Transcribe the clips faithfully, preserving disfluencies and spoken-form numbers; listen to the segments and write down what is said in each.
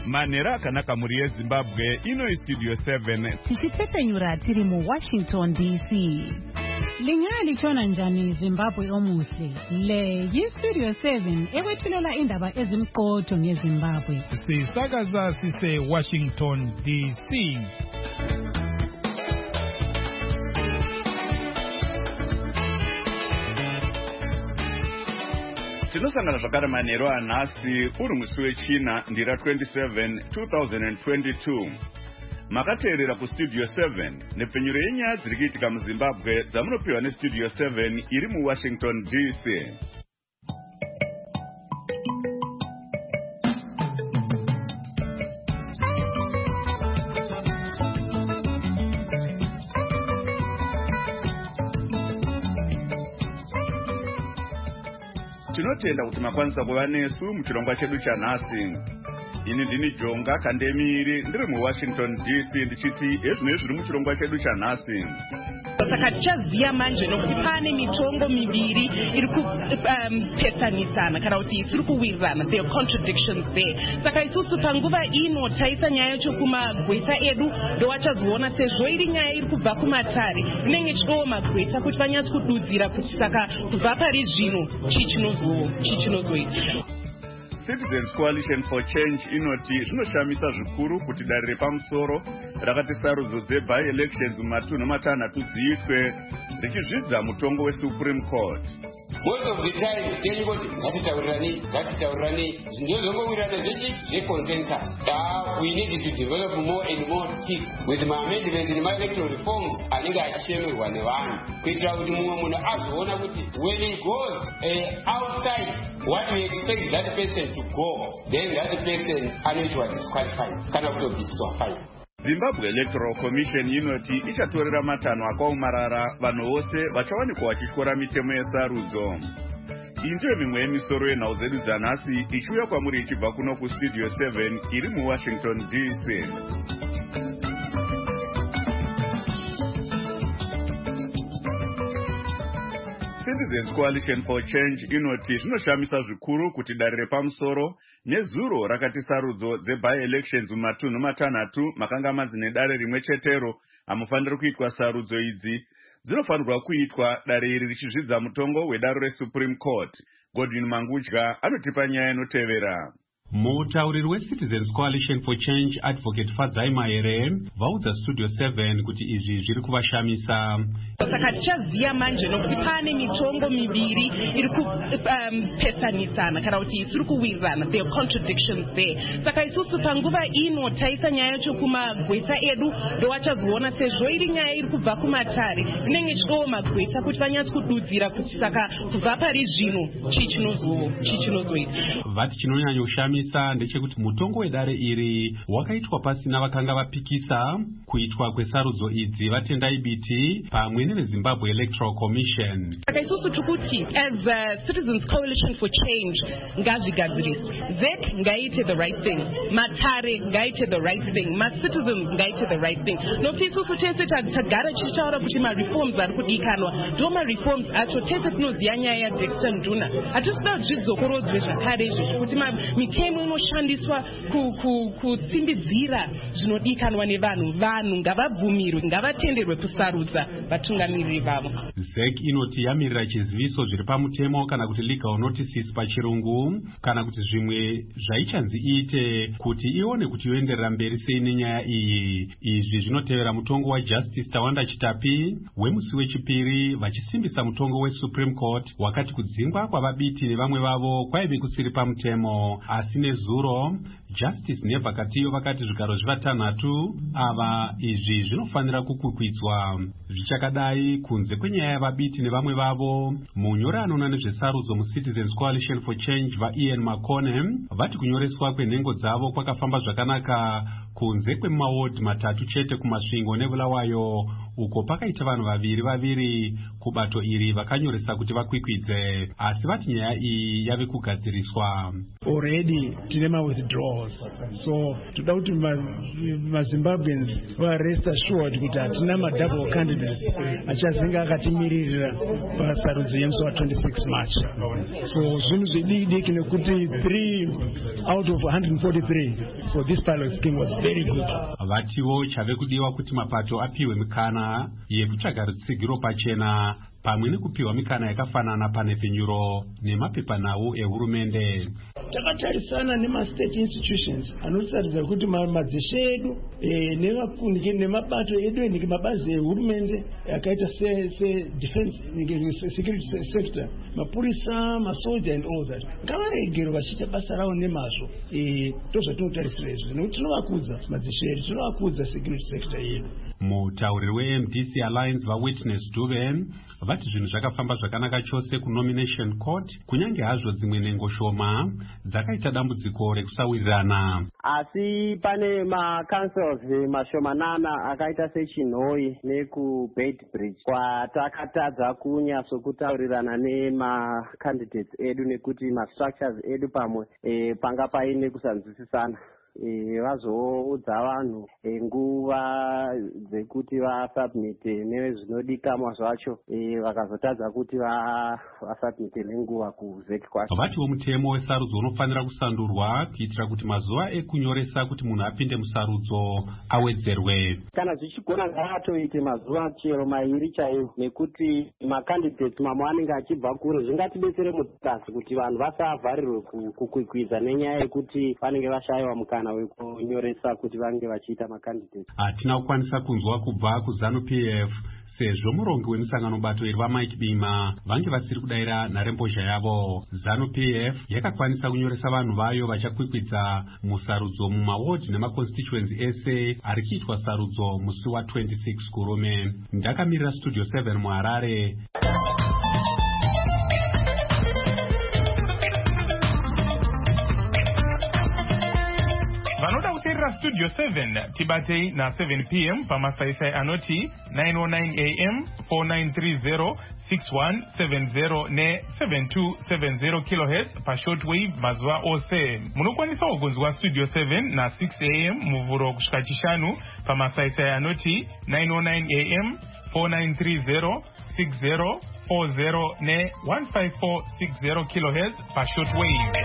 Manera akanaka muri yeZimbabwe ino istudio seven. Tichitepenyura tiri mu Washington D C. Lingali chona njani Zimbabwe omuhle. Le yistudio seven ewethulela indaba ezimqotho ngeZimbabwe. Sisakaza sise Washington D C. Tinosangana zvakare manheru anhasi uri musi wechina ndira twenty-seven two thousand twenty-two. Makateerera kustudio seven nepfenyuro yenyaya dziri kuitika muZimbabwe dzamunopiwa nestudio seven iri muWashington D C. Tinotenda kuti makwanisa kuva nesu muchirongwa chedu chanhasi. Ini ndini Jonga Kandemiri ndiri muWashington D C ndichiti ezvino zviri muchirongwa chedu chanhasi. Saka tichaziya manje nokuti pane mitongo miviri iri kupesanisana kana kuti iri kuwirirana. There are contradictions there. Saka isusu panguva ino taisa nyaya yacho kumagweta edu ndowachazoona sezvo iri nyaya iri kubva kumatare inenge chidowo magweta kuti vanyatsi kududzira kuti saka kubva pari zvino chii chinozoita. Citizens Coalition for Change inoti zvinoshamisa zvikuru kuti dare repamusoro rakati sarudzo dzeby elections mumatunhu matanhatu dziitwe richizvidza mutongo weSupreme Court. Most of the time, tell you what, ngatitaurirani, ngatitaurirani, ndozongowirirana zvechi zveconsensus. Uh, we need to develop more and more teeth with my amendments and my electoral reforms anenge achishemerwa nevanhu kuitira kuti mumwe munhu azoona kuti when he goes uh, outside what we expect that person to go, then that person anoitwa disqualified kana kutobviswa fine. Zimbabwe Electoral Commission inoti ichatorera matanho akaomarara vanhu vose vachawanikwa vachityora mitemo yesarudzo. Iyi ndiyo mimwe yemisoro yenhau dzedu dzanhasi ichiuya kwamuri ichibva kuno kustudio seven iri muWashington D C. Citizens Coalition for Change inoti zvinoshamisa zvikuru kuti dare repamusoro nezuro rakati sarudzo dzeby elections mumatunhu matanhatu makanga madzine dare rimwe chetero hamufaniri kuitwa sarudzo idzi dzinofanirwa kuitwa dare iri richizvidza mutongo wedare reSupreme Court. Godwin Mangudya anotipa nyaya inotevera. Mutauriri weCitizens Coalition for Change Advocate Fadzai Mahere vaudza Studio seven kuti izvi zviri kuvashamisa. Saka tichaziya manje nokuti pane mitongo miviri iri kupesanisana kana kuti iri kuwirirana. There are contradictions there. Saka isusu panguva ino taisa nyaya yacho kumagweta edu ndowachazoona sezvo iri nyaya iri kubva kumatare inenge chidowo magweta kuti vanyatsi kududzira kuti saka kubva pari zvino chii chinozoita. Vati chinonyanya kushamisa ndechekuti mutongo wedare iri wakaitwa pasina vakanga vapikisa kuitwa kwesarudzo idzi vatendai biti pamwe neveZimbabwe Electoral Commission. Saka isusu tukuti as a Citizens Coalition for Change ngazvigadziriswe. Z E C ngaite the right thing. Matare ngaite the right thing. Ma-citizens ngaite the right thing. Nokuti isusu tese tagara tichitaura kuti ma-reforms ari kudikanwa ndo ma-reforms acho tese tinoziya nyaya yaDexter Nduna. Hatisida zvidzokorodzwe zvakare izvi kuti mitemo inoshandiswa kusimbidzira zvinodikanwa nevanhu. Vanhu ngavabvumirwe, ngavatenderwe kusarudza vatungamiriri vavo. Z E C inoti yamirira chiziviso zviri pamutemo kana kuti legal notices pachirungu kana kuti zvimwe zvaichanzi iite kuti ione kuti yoenderera mberi sei nenyaya iyi. Izvi zvinotevera mutongo waJustice Tawanda Chitapi wemusi wechipiri vachisimbisa mutongo weSupreme Court wakati kudzingwa kwavabiti nevamwe vavo kwaive kusiri pamutemo. Asi nezuro Justice Nevakatiyo vakati zvigaro zvivatanhatu ava izvi zvinofanira kukwikwidza. Zvichakadai kunze kwenyaya yavabiti nevamwe vavo, munyori anoona nezvesarudzo muCitizens Coalition for Change vaIan Makone vati kunyoreswa kwenhengo dzavo kwakafamba zvakanaka kunze kwemawodi matatu chete kumasvingo neBulawayo uko pakaita vanhu vaviri vaviri kubato iri vakanyoresa kuti vakwikwidze, asi vati nyaya iyi yave kugadziriswa. Already tine ma withdrawals, so toda kuti maZimbabweans va rest assured kuti hatina ma double candidates achazinga akatimiririra pasarudzo yemusi wa twenty-six March. So zvinhu zvidiki nekuti three out of one hundred forty-three for this pilot scheme was very good. Vatiwo chave kudiwa kuti mapato apiwe mikana yekutsvaga rutsigiro pachena pamwe nekupiwa mikana yakafanana pane penyuro nemapepanhau ehurumende. Takatarisana nema-state institutions anotaridza kuti madzishe edu nemabato edu endike mabazi ehurumende akaita se-defense security sector, mapurisa, masoja and all that, ngavaregero vachiita basa ravo nemazvo. Ndozvatinotarisira izvo nekuti tinovakudza madzishe edu, tinovakudza security sector yedu. Mutauriri we-M D C Alliance vaWitness Dube vati zvinhu zvakafamba zvakanaka chose kunomination court, kunyange hazvo dzimwe nhengo shoma dzakaita dambudziko rekusawirirana. Asi pane ma-councils mashomanana akaita sechinhoi nekubedbridge kwatakatadza kunyasokutaurirana nema-candidates edu nekuti ma-structures edu pamwe e, panga paine kusanzwisisana. Vazoudza vanhu nguva dzekuti vasubmite nezvinodikamwa zvacho vakazotadza kuti vasubmite nenguva kuzeki kwacho. Vatiwo mutemo wesarudzo unofanira kusandurwa kuitira kuti mazuva ekunyoresa kuti munhu apinde musarudzo awedzerwe. Kana zvichigona ngavatoite mazuva chero mairi chaiwo, nekuti macandidates mamwe anenge achibva kure. Zvingatidetsere mutasi kuti vanhu vasavharirwe kukwikwidza nenyaya yekuti vanenge vashayiwa mukana wekunyoresa kuti vange vachiita macandidates. Hatina kukwanisa kunzwa kubva kuZANU P F sezvo murongi wemisangano bato iri vaMike Bima vange vasiri kudayira nharembozha yavo. ZANU P F yakakwanisa kunyoresa vanhu vayo vachakwikwidza musarudzo mumaward nemaconstituency ese ari kuitwa sarudzo musi wa twenty-six kurume. Ndakamirira Studio seven muHarare. Vanoda kuteerera Studio seven tibatei na seven p m pamasaisai anoti nine oh nine a m four nine three zero six one seven zero ne seven two seven zero kilohertz pashortwave mazuva ose. Munokwanisawo kunzwa Studio seven na six a m muvhuro kusvika chishanu pamasaisai anoti nine oh nine a m four nine three zero six zero four zero ne one five four six zero kilohertz pashortwave.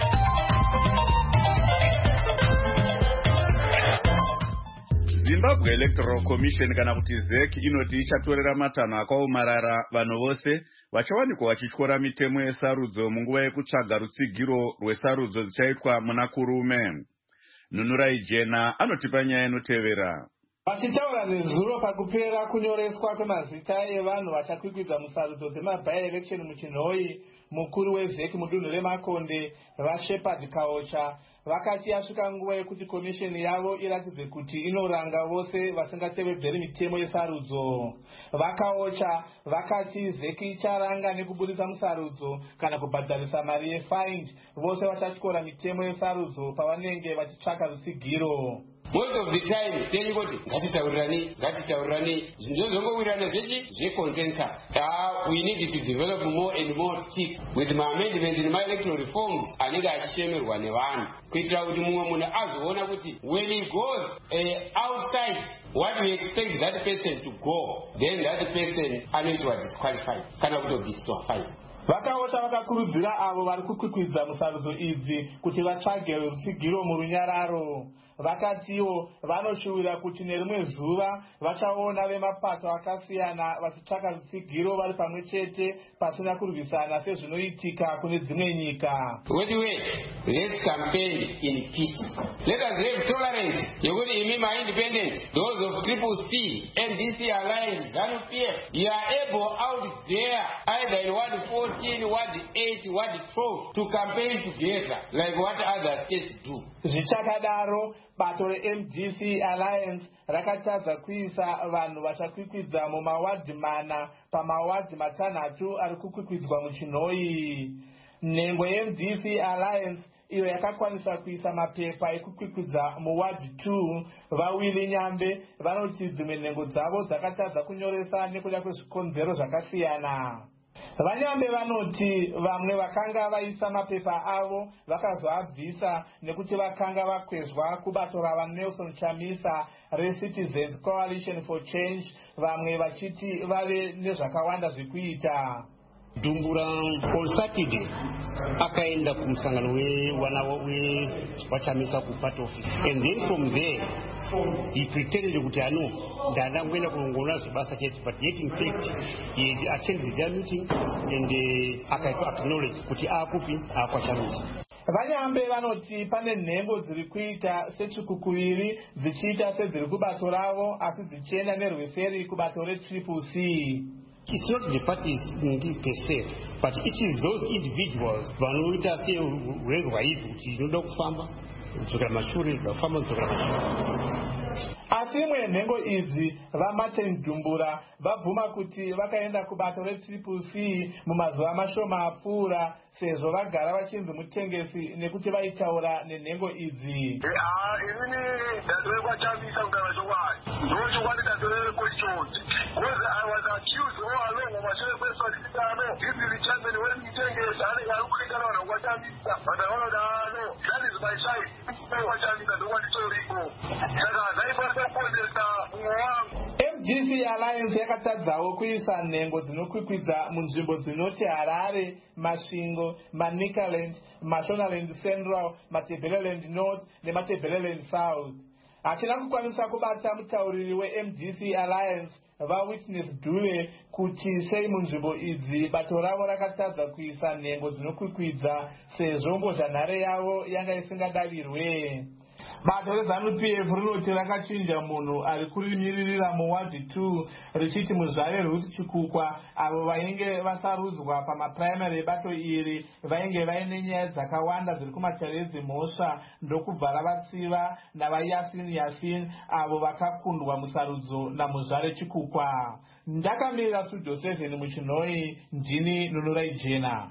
Zimbabwe Electoral Commission kana kuti Z E C inoti ichatorera matanho akaomarara vanhu vose vachawanikwa vachityora mitemo yesarudzo munguva yekutsvaga rutsigiro rwesarudzo dzichaitwa muna kurume. Nunurai Jena anotipa nyaya inotevera. Vachitaura nezuro pakupera kunyoreswa kwemazita evanhu vachakwikwidza musarudzo dzema-by-election muchinhoi, mukuru we-Z E C mudunhu reMakonde vaShepard Kaocha vakati yasvika nguva yekuti komisheni yavo iratidze kuti inoranga vose vasingatevedzeri mitemo yesarudzo. Vakaocha vakati Z E C icharanga nekubudisa musarudzo kana kubhadharisa mari yefind vose vachatyora mitemo yesarudzo pavanenge vachitsvaka rutsigiro. Most of the time, tell you what, ngatitaurirani, ngatitaurirani, zvindozongowirirana zvechi zveconsensus. Uh, we need to develop more and more teeth with my amendments in my electoral reforms anenge achishemerwa nevanhu kuitira kuti mumwe munhu azoona kuti when he goes uh, outside what we expect that person to go, then that person anoitwa disqualified kana kutodisqualified. Vakaosha vakakurudzira avo vari kukwikwidza musarudzo idzi kuti vatsvage rutsigiro murunyararo. Vakatiwo vanoshuwira kuti nerimwe zuva vachaona vemapato akasiyana vachitsvaka rutsigiro vari pamwe chete pasina kurwisana sezvinoitika kune dzimwe nyika. Anyway, let's campaign in peace. Let us have tolerance. Yekuti imi ma-independent, those of Triple C, M D C Alliance, ZANU P F, you are able out there either in Ward fourteen, Ward eight, Ward twelve to campaign together like what other states do. Zvichakadaro bato re-M D C Alliance rakatadza kuisa vanhu vachakwikwidza mumawadhi mana pamawadhi matanhatu ari kukwikwidza muchinhoi. Nhengo ye-M D C Alliance iyo yakakwanisa kuisa mapepa ekukwikwidza muwadhi two vaWilly Nyambe vanoti dzimwe nhengo dzavo dzakatadza kunyoresa nekuda kwezvikonzero zvakasiyana. Vanyambe vanoti vamwe vakanga vaisa mapepa avo vakazoabvisa nekuti vakanga vakwezwa kubato rava Nelson Chamisa reCitizens Coalition for Change, vamwe vachiti vave nezvakawanda zvekuita. Dumbura on Saturday akaenda kumusangano wewana wachamisa kupart office, and then from there he pretended kuti ano ndada kuenda kunongona zvibasa chete, but yet in fact he attended their meeting and uh, akaitwa acknowledge kuti akupi akwachamisa. Vanyambe vanoti pane nhengo dziri kuita sechikukuviri dzichiita sedziri kubato ravo asi dzichienda nerweseri kubato retriple C. It's not the parties per se, but it is those individuals vanoita seurerwa izvi kuti inoda kufamba kudzokera mashure vafamba kudzokera mashure. Asi imwe nhengo idzi vaMartin Dumbura vabvuma kuti vakaenda kubato retriple C mumazuva mashoma apfuura sezvo vagara vachinzi mutengesi nekuti vaitaura nenhengo idzi. M G C Alliance yakatadzawo kuisa nhengo dzinokwikwidza munzvimbo dzinoti Harare, Masvingo, Manicaland, Mashonaland Central, Matabeleland North neMatabeleland South. Hatina kukwanisa kubata mutauriri we-M G C Alliance vaWitness Dube kuti sei munzvimbo idzi bato ravo rakatadza kuisa nhengo dzinokwikwidza sezvo mbozhanhare yavo yanga isingadavirwe. Bato reZANU P F rinoti rakachinja munhu ari kurimiririra muwadi two richiti muzvare Ruth Chikukwa avo vainge vasarudzwa pamapuraimari ebato iri vainge vaine nyaya dzakawanda dziri kumatarezi mhosva ndokubva ravatsiva navaYasin Yasin avo vakakundwa musarudzo namuzvare Chikukwa. Ndakamirira Studio seven muchinhoi, ndini Nunurai Jena.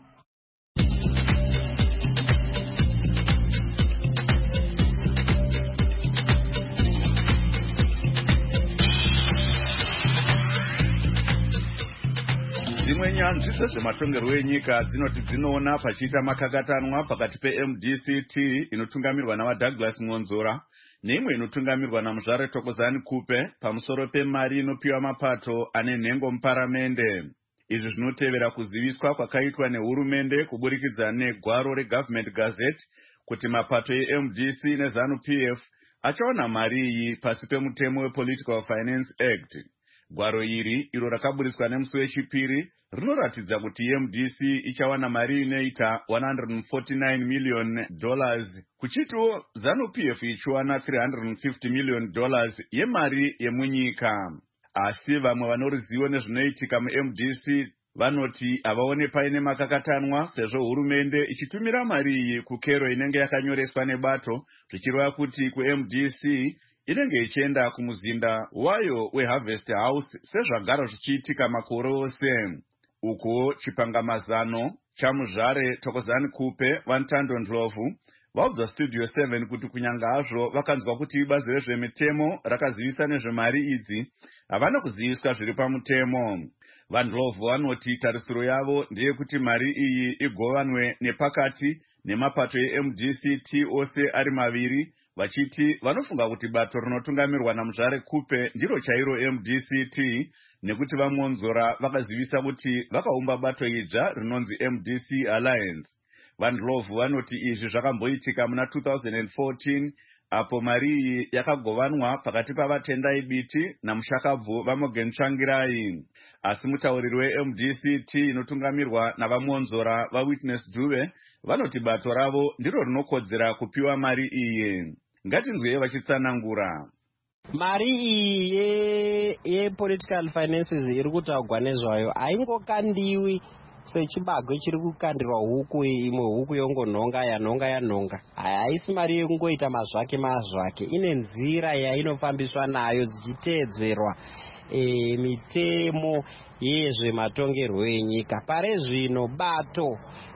Dzimwe nyanzvi dzezvematongerwo enyika dzinoti dzinoona pachiita makakatanwa pakati pe-M D C T inotungamirwa navaDouglas Ngonzora neimwe inotungamirwa naMuzvare Thokozani Kupe pamusoro pemari inopiwa mapato ane nhengo muparamende. Izvi zvinotevera kuziviswa kwakaitwa nehurumende kuburikidza negwaro reGovernment Gazette kuti mapato e-M D C neZANU P F achaona mari iyi pasi pemutemo wePolitical Finance Act. Gwaro iri iro rakaburiswa nemusi wechipiri rinoratidza kuti M D C ichawana mari inoita one hundred forty-nine million dollars kuchitiwo ZANU P F ichiwana three hundred fifty million dollars yemari yemunyika. Asi vamwe vanorizivo nezvinoitika mu-M D C vanoti havaone paine makakatanwa sezvo hurumende ichitumira mari iyi kukero inenge yakanyoreswa nebato zvichireva kuti ku-M D C inenge ichienda kumuzinda wayo weHarvest House sezvagara zvichiitika makore ose. Uko chipangamazano chaMuzvare Thokozani Kupe vaNtando Ndlovu vaudza Studio seven kuti kunyanga hazvo vakanzwa kuti ibazi rezvemitemo rakazivisa nezvemari idzi havana kuziviswa zviri pamutemo. VaNdlovu vanoti tarisiro yavo ndeyekuti mari iyi igovanwe nepakati nemapato e-M D C T ose ari maviri, vachiti vanofunga kuti bato rinotungamirwa naMuzvare Kupe ndiro chairo M D C T nekuti vaMonzora vakazivisa kuti vakaumba bato idzva rinonzi M D C Alliance. VaNdlovu vanoti izvi zvakamboitika muna two thousand fourteen apo mari iyi yakagovanwa pakati pavatendai biti namushakabvu vaMorgan Tsvangirai. Asi mutauriri we-M D C T inotungamirwa navaMonzora vaWitness Dube vanoti bato ravo ndiro rinokodzera kupiwa mari iyi. Ngatinzwe vachitsanangura. Mari iyi yepolitical finances iri kutaurwa nezvayo haingokandiwi sechibagwe chiri kukandirwa huku imwe huku yongonhonga yanhonga yanhonga. Haisi mari yekungoita mazvake mazvake, ine nzira yainofambiswa nayo dzichiteedzerwa e, mitemo yezvematongerwo enyika. Pare zvino bato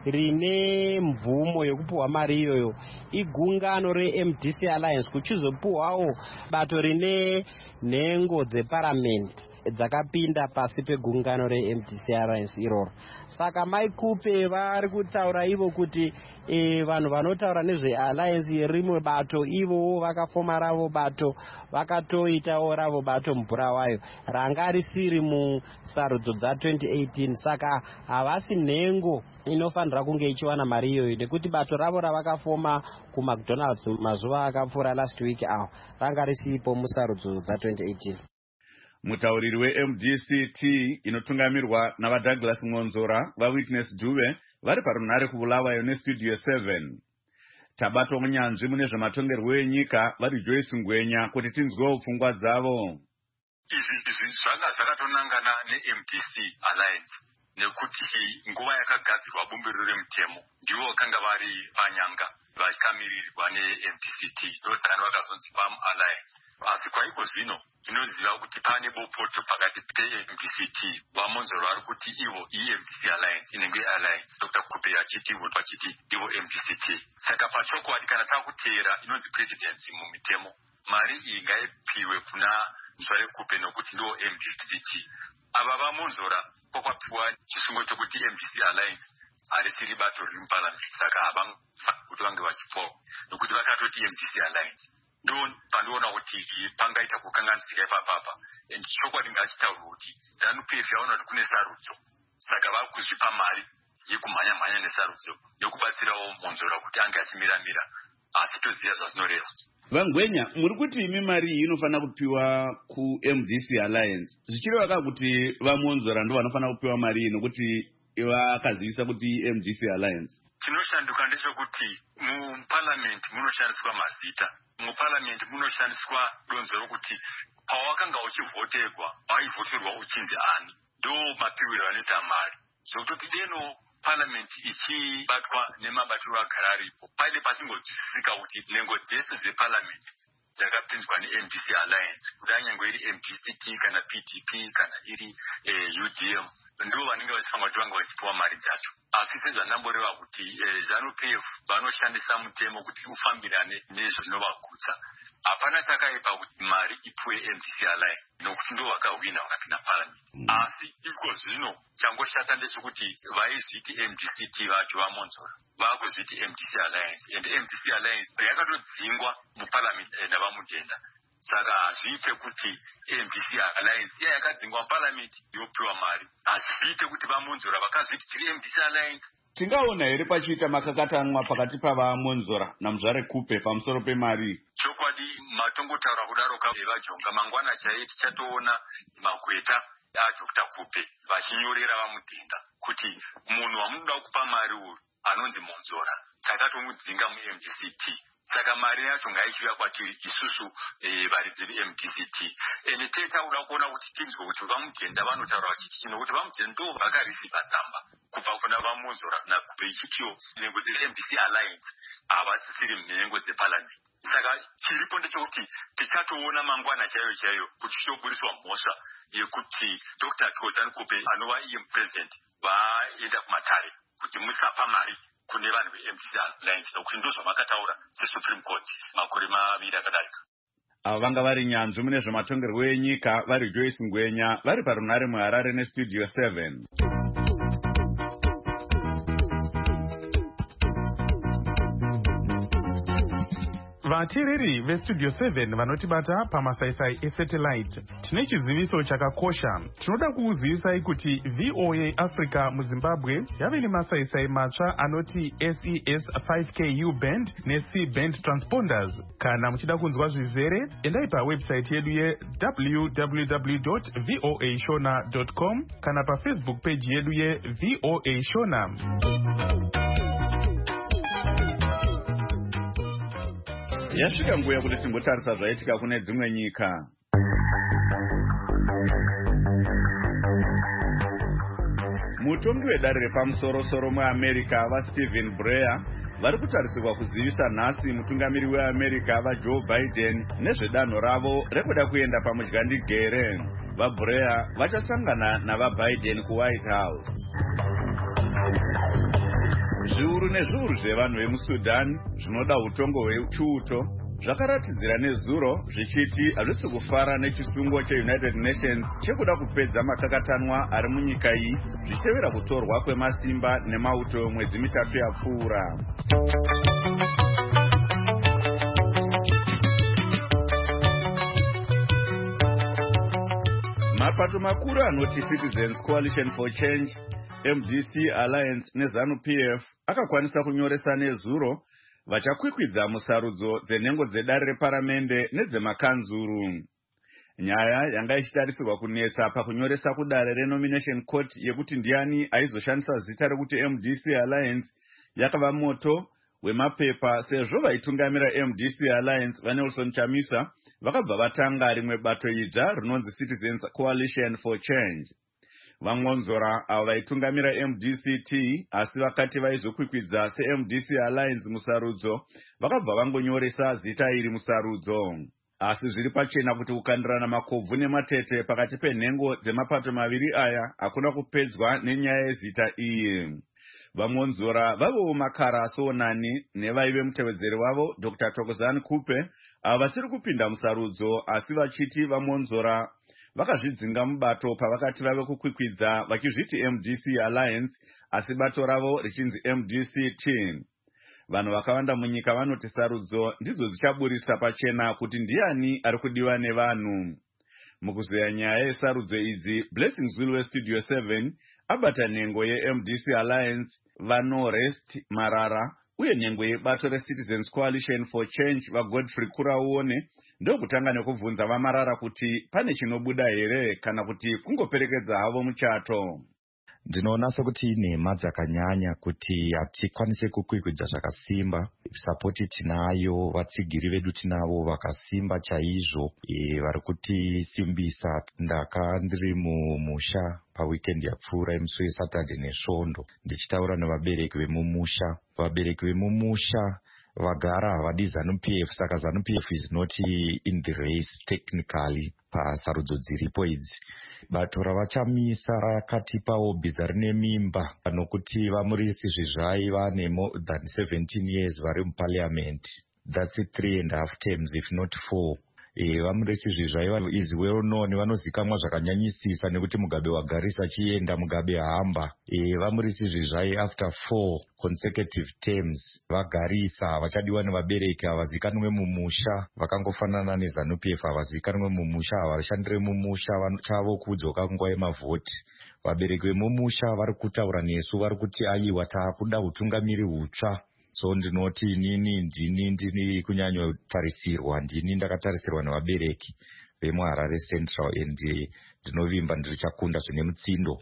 rine mvumo yekupuhwa mari iyoyo igungano re-M D C Alliance kuchizopuhwawo bato rine nhengo dzeparamend dzakapinda pasi pegungano reM D C Alliance iroro. Saka Maikupe vari kutaura ivo kuti e, vanhu vanotaura nezvealliance rimwe bato ivowo vakafoma ravo bato vakatoitawo ravo bato mubhurawayo ranga risiri musarudzo dza twenty eighteen. Saka havasi nhengo inofanira kunge ichiwana mari iyoyo nekuti bato ravo ravakafoma kuMcDonald's mazuva akapfuura last week aho ranga risipo musarudzo dza twenty eighteen. Mutauriri weM D C T inotungamirwa navaDouglas Ngonzora vaWitness Dube vari parunhare kuBulawayo neStudio seven. Tabatwa munyanzvi mune zvematongerwo enyika vari Joyce Ngwenya kuti tinzwewo pfungwa dzavo. Izvi zvanga zvakatonangana neM D C Alliance nekuti nguva yakagadzirwa bumbiro remutemo ndivo vakanga vari panyanga vakamirirwa neM D C T ndosaka vakazonzi PAM Alliance. Asi kwaiko zvino tinoziva kuti pane bopoto pakati peM D C T vaMonzoro vari kuti ivo iEM D C Alliance inenge Alliance Doctor Kupe achiti ivo vachiti ivo M D C T. Saka pachokwadi kana takuteera inonzi presidency mumitemo mari iyi ngaipiwe kuna Nzware Kupe nokuti ndiwo M D C T. Ava vaMonzora kwakwapiwa chisungo chokuti M D C Alliance harisiri bato riri muparliament saka havangafanira kuti vange vachipiwa nokuti vakatoti M D C Alliance. Ndo pandiona kuti pangaita kukanganisika ipapapa. Chokwadi ngachitaurwa kuti ZANU-P F yaona kuti kune sarudzo saka vari kuzvipa mari yekumhanya mhanya nesarudzo yokubatsirawo Monzora kuti ange achimiramira asi toziva zvazvinoreva. Vangwenya, muri kuti imi mari iyi inofanira kupiwa kuM D C Alliance. Zvichireva ka kuti vaMonzora ndo vanofanira kupiwa mari iyi nokuti vakazivisa kuti M D C Alliance. Chinoshanduka ndechekuti muparliament munoshandiswa mazita. Muparliament munoshandiswa donzo rokuti pawakanga uchivhoterwa waivhoterwa uchinzi ani ndo mapiwiro anoita mari. Zvokutoti deno parliament ichibatwa nemabatiro agara aripo paine pachingodzisika kuti nhengo dzese dzeparliament dzakapinzwa neM D C Alliance kudai nyange iri M D C T kana P D P kana iri eh, U D M ndo vanenge vachifanira kuti vange vachipiwa mari dzacho. Asi sezvandamboreva kuti eh, ZANU-P F vanoshandisa mutemo kuti ufambirane nezvinovagutsa. Hapana chakaipa kuti mari ipuwe M D C Alliance nokuti ndo vakahwina vakapinda parliament. Mm. Asi iko zvino changoshata ndechekuti vaizviti M D C T vacho vaMonzora vakuzviti M D C Alliance and M D C Alliance yakatodzingwa muparliament navamudhenda. Saka hazviite kuti M D C Alliance iya yakadzingwa muparliament yopiwa mari. Hazviite kuti vaMonzora vakazviti tiri M D C Alliance. Tingaona here pachiita makakatanwa pakati pavaMonzora naMzvare Kupe pamusoro pemari. Chokwadi matongotaura kudaro kavajonga mangwana chaiye tichatoona magweta aDoctor Kupe vachinyorera vamudhenda kuti munhu wamunoda kupa mari uyu anonzi Monzora takatomudzinga muM D C T. Saka mari yacho ngaichiuya kwatiri isusu eh, varidzi veM D C T. Ene teta uda kuona kuti tinzwe kuti vamudhenda vanotaura vachiti chino kuti vamudhenda ndo vakarisiva tsamba kubva kuna vaMonzora naKupe ichitiwo nhengo dzeM D C Alliance havasisiri munhengo dzeparliament. Saka chiripo ndechekuti tichatoona mangwana chaiyo chaiyo kuti chitoburiswa mhosva yekuti Doctor ZANU-Kupe anova iye mupresident vaenda kumatare kuti musapa mari kune vanhu veM D C Alliance nokuti ndo zvavakataura seSupreme Court makore maviri akadarika. Ava vanga vari nyanzvi mune zvematongerwo enyika vari Joyce Ngwenya vari parunhare muHarare neStudio seven. vateereri veStudio seven vanotibata pamasaisai esatellite tine chiziviso chakakosha. Tinoda kukuzivisai kuti V O A Africa muZimbabwe yave nemasaisai matsva anoti S E S five K U band neC band transponders. Kana muchida kunzwa zvizere endai pawebsite yedu ye w w w dot voa shona dot com kana pafacebook page yedu ye V O A Shona. Yasvika nguva kuti timbotarisa zvaitika kune dzimwe nyika. Mutongi wedare repamusoro-soro muAmerica vaStephen Breyer vari kutarisirwa kuzivisa nhasi mutungamiri weAmerica vaJoe Biden nezvedanho ravo rekuda kuenda pamudyandigere. VaBreyer vachasangana navaBiden kuWhite House. Zviuru nezviuru zvevanhu vemuSudan zvinoda utongo hwechiuto Zvakaratidzira nezuro zvichiti hazvisi kufara nechisungo cheUnited Nations chekuda kupedza makakatanwa ari munyika iyi zvichitevera kutorwa kwemasimba nemauto mwedzi mitatu yapfuura. Mapato makuru anoti Citizens Coalition for Change, M D C Alliance neZANU P F akakwanisa kunyoresa nezuro vachakwikwidza musarudzo dzenhengo dzedare reparamende nedzemakanzuru. Nyaya yanga ichitarisirwa kunetsa pakunyoresa kudare renomination court yekuti ndiani aizoshandisa zita rekuti M D C Alliance yakava moto wemapepa sezvo vaitungamira M D C Alliance vaNelson Chamisa vakabva vatanga rimwe bato idzva rinonzi Citizens Coalition for Change. Vangonzora avo vaitungamira M D C T asi vakati vaizokwikwidza seM D C Alliance musarudzo vakabva vangonyoresa zita iri musarudzo. Asi zviri pachena kuti kukandirana makobvu nematete pakati penhengo dzemapato maviri aya hakuna kupedzwa nenyaya yezita iyi. Vamonzora vavo makara soonani nevaive mutevedzeri wavo Doctor Thokozani Kupe avo vasiri kupinda musarudzo asi vachiti vamonzora vakazvidzinga mubato pavakati vave kukwikwidza vachizviti M D C Alliance asi bato ravo richinzi M D C T. Vanhu vakawanda munyika vanoti sarudzo ndidzo dzichaburisa pachena kuti ndiani ari kudiwa nevanhu. Mukuzeya nyaya yesarudzo idzi, Blessing Zulu weStudio seven abata nhengo yeM D C Alliance, vaNorest Marara uye nhengo yebato reCitizens Coalition for Change vaGodfrey Kurauone ndokutanga nekubvunza vaMarara kuti pane chinobuda here kana kuti kungoperekedza havo muchato. Ndinoona sekuti nhema dzakanyanya kuti hatikwanise kukwikwidza zvakasimba. Sapoti tinayo, vatsigiri vedu tinavo vakasimba chaizvo e, vari kutisimbisa. Ndaka ndiri mumusha paweekend yapfuura musi weSaturday nesvondo ndichitaura nevabereki vemumusha. Vabereki vemumusha vagara havadi ZANU P F, saka ZANU P F is not in the race technically pasarudzo dziripo idzi. Bato ravachamisa rakatipawo bhiza rine mimba nokuti vamurisi zvizvai vane more than seventeen years vari muparliament. That's three and a half terms if not four. E, vamurisi zvizvai is well known, vanozikamwa zvakanyanyisisa nekuti Mugabe wagarisa achienda Mugabe hamba. E, vamurisi zvizvai after four consecutive terms vagarisa vachadiwa nevabereki havazikanwe mumusha, vakangofanana neZANU P F havazikanwe mumusha, havashandire mumusha chavo kudzoka kunguva yemavhoti. Vabereki vemumusha vari kutaura nesu vari kuti aiwa taakuda utungamiri hutsva. So ndinoti inini ndini ndini kunyanyotarisirwa ndini ndakatarisirwa nevabereki vemuHarare Central and ndinovimba ndirichakunda zvine mutsindo.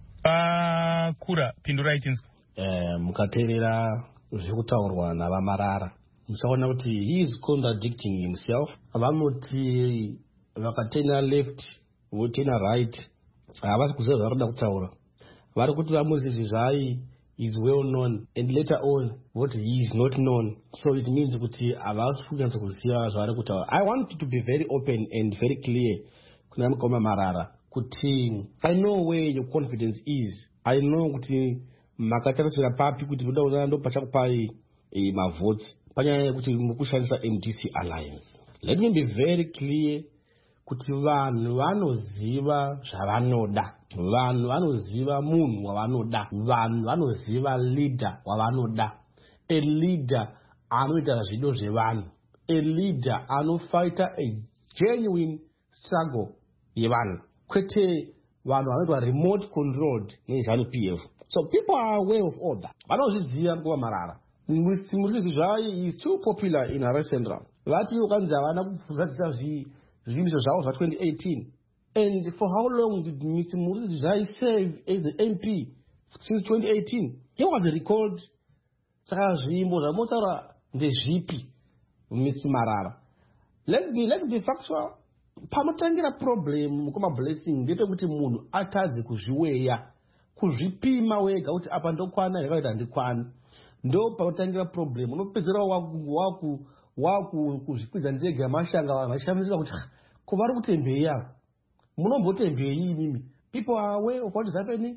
Pakura pindurai tinzwa. Eh, mukateerera zvirikutaurwa navaMarara muchaona kuti he is contradicting himself. Vanoti vakatena left votena right havasi kuziva zvavari kuda kutaura. Vari kuti vamurisi zvizvai is well known and later on what he is not known, so it means kuti havasi kunyatsa kuziva zvavari kutaura. I want to be very open and very clear kuna mukoma Marara kuti I know where your confidence is. I know kuti makatarisira papi kuti muda kuona ndo pachakupai e, mavotes panyaya yekuti mukushandisa M D C Alliance. Let me be very clear kuti vanhu vanoziva zvavanoda, vanhu vanoziva munhu wavanoda, vanhu vanoziva leader wavanoda, a leader anoita zvido zvevanhu, a leader anofighta a genuine struggle yevanhu, kwete vanhu vanoitwa remote controlled neZANU P F. So people are aware of all that. Vanozviziva kuva Marara. Murisi zvai is too popular in Harare Central. Vati ukanzi havana kuzadzisa zvivimbiso zvavo zva twenty eighteen. And for how long did Mister Murisi Zvai serve as the M P? Since twenty eighteen. He was recalled. Saka zvimbo zvamotaura ndezvipi Mister Marara. Let's be, let's be factual. Panotangira problem mukoma Blessing ndepekuti munhu atadze kuzviweya, kuzvipima wega kuti apa ndokwana yakaita ndikwana. Ndo panotangira problem. Unopedzera waku waku waku kuzvikwidza ndege mashanga vachamisira kuti kuvari kutembei yavo. Munombotembei mimi. People are aware of what is happening.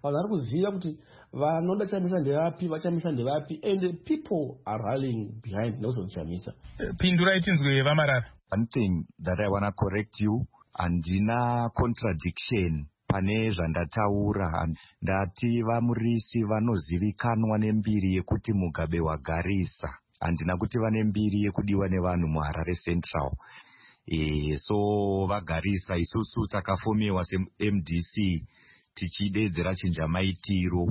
vanhu vari kuziva kuti vanoda chamisa ndevapi vachamisa ndevapi and people are rallying behind nezochamisa. Pindurai tinzwe vamarara. One thing that I want to correct you, handina contradiction pane zvandataura. Ndati vamurisi vanozivikanwa nembiri yekuti Mugabe wagarisa, handina kuti vane mbiri yekudiwa nevanhu muHarare Central. E, so vagarisa isusu takafomewa se-M D C tichidedzera chinja maitiro.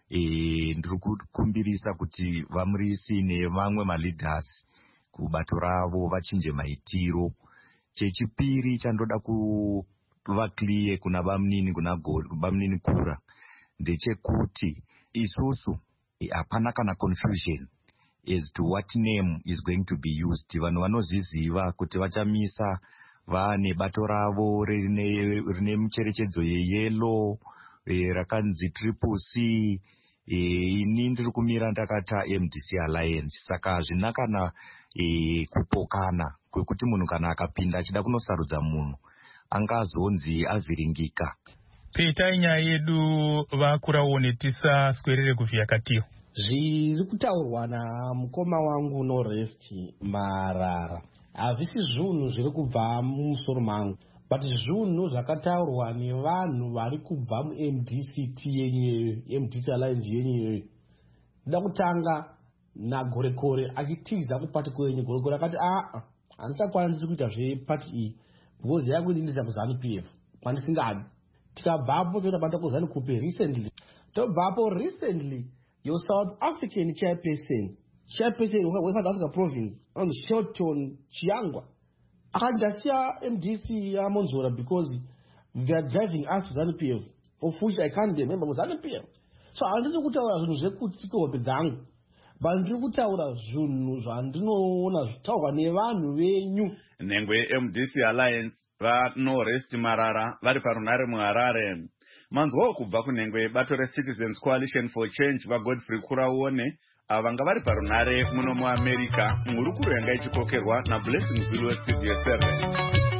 E, ndiri kukumbirisa kuti vamurisi nevamwe maleaders kubato ravo vachinje maitiro. Chechipiri chandoda kuva clear kuna vamunini kuna vamunini kura ndechekuti isusu hapana kana confusion as to what name is going to be used. Vanhu vanozviziva kuti vachamisa vane bato ravo rine, rine mucherechedzo yeyelo e, rakanzi triple C. E, ini ndiri kumira ndakata M D C Alliance. Saka hazvina kana e, kupokana kwekuti munhu kana akapinda achida kunosarudza munhu angazonzi avhiringika. Peitai nyaya yedu vakuraone tisaswerere kuvhiya katiyo. Zviri kutaurwa namukoma wangu Norest Marara havisi zvinhu zviri kubva mumusoro mangu, but zvinhu zvakataurwa nevanhu vari kubva mu-M D C T yenyeyo, M D C Alliance yenyeyo. Nda kutanga nagorekore achitiza kupati kwenye gorekore akati a handichakwanisi kuita zvepati iyi because yangu ndindiza kuzanu P F kwandisingadi. Tikabvapo totabata kuzanu kupe recently. Tobvapo recently your South African chairperson, chairperson we South Africa province, on Shelton Chiangwa, akandasiya M D C yaMonzora because they are driving us to ZANU P F, of which I can't be a member of ZANU P F. So handisi kutaura zvinhu zvekutsika hope dzangu, but ndiri kutaura zvinhu zvandinoona zvitaurwa nevanhu venyu. Nhengwe M D C Alliance vaNorest Marara vari parunare muHarare. Manzwawo kubva kunhengwe bato reCitizens Coalition for Change vaGodfrey Kuraone vanga vari parunare muno muAmerica. Mhurukuro yanga ichikokerwa naBlessings Zulu Studio seven.